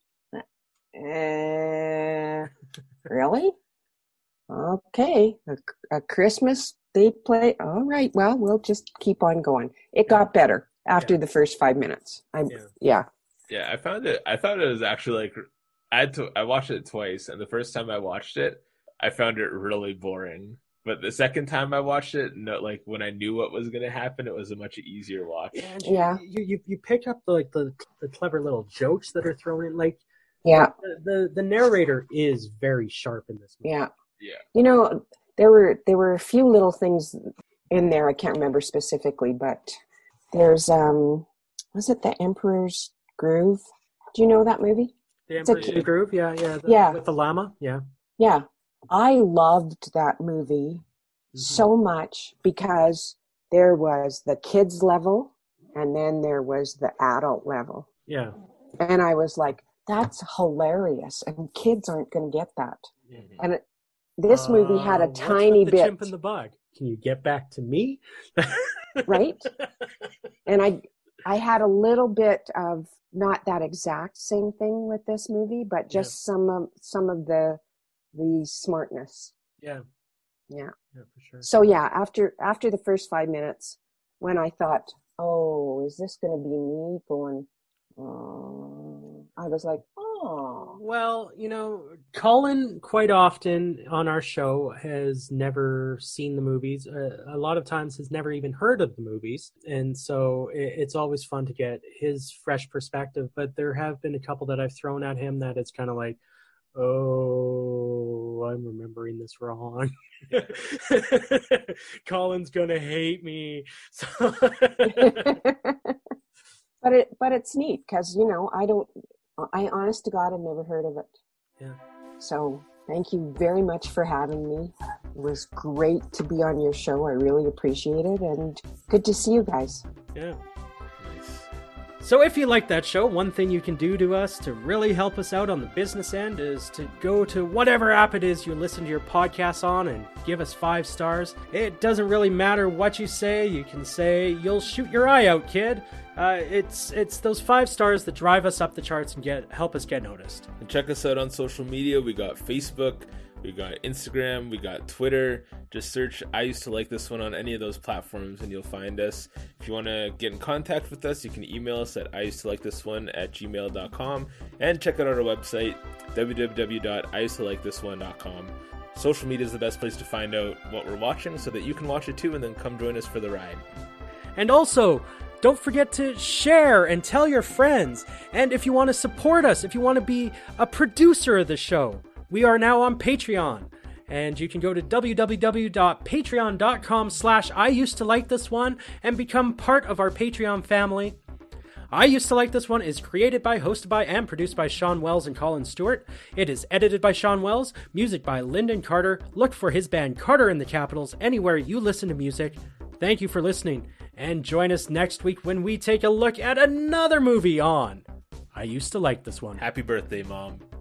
Really? Okay. A Christmas they play. All right. Well, we'll just keep on going. It got better after the first 5 minutes. Yeah, I thought it was actually I watched it twice, and the first time I watched it, I found it really boring. But the second time I watched it, when I knew what was going to happen, it was a much easier watch. Yeah, you pick up the clever little jokes that are thrown in. The narrator is very sharp in this movie. Yeah. There were a few little things in there. I can't remember specifically, but there's was it The Emperor's Groove? Do you know that movie? The Emperor's Groove, yeah. With the llama, yeah. Yeah. I loved that movie so much because there was the kids level and then there was the adult level. Yeah. And I was like, that's hilarious. And kids aren't going to get that. Mm-hmm. And this movie had a tiny bit. Chimp and the Bug. Can you get back to me? Right. And I had a little bit of not that exact same thing with this movie, but just some of the smartness. Yeah, for sure. So after the first 5 minutes, when I thought, oh, is this going to be me going, I was like, oh. Well, Colin quite often on our show has never seen the movies. A lot of times has never even heard of the movies. And so it's always fun to get his fresh perspective. But there have been a couple that I've thrown at him that it's kind of like, oh, I'm remembering this wrong. Colin's going to hate me. So But it's neat because, you know, I honest to God, I've never heard of it. Yeah. So thank you very much for having me. It was great to be on your show. I really appreciate it, and good to see you guys. Yeah. So if you like that show, one thing you can do to us to really help us out on the business end is to go to whatever app it is you listen to your podcasts on and give us 5 stars. It doesn't really matter what you say. You can say, "You'll shoot your eye out, kid." It's those 5 stars that drive us up the charts and help us get noticed. And check us out on social media. We got Facebook, we got Instagram, we got Twitter. Just search I Used to Like This One on any of those platforms and you'll find us. If you want to get in contact with us, you can email us at iusedtolikethisone@gmail.com and check out our website, www.iusedtolikethisone.com. Social media is the best place to find out what we're watching so that you can watch it too and then come join us for the ride. And also, don't forget to share and tell your friends. And if you want to support us, if you want to be a producer of the show, we are now on Patreon. And you can go to www.patreon.com/IUsedToLikeThisOne and become part of our Patreon family. I Used to Like This One is created by, hosted by, and produced by Sean Wells and Colin Stewart. It is edited by Sean Wells, music by Lyndon Carter. Look for his band Carter in the Capitals anywhere you listen to music. Thank you for listening, and join us next week when we take a look at another movie on I Used to Like This One. Happy birthday, Mom.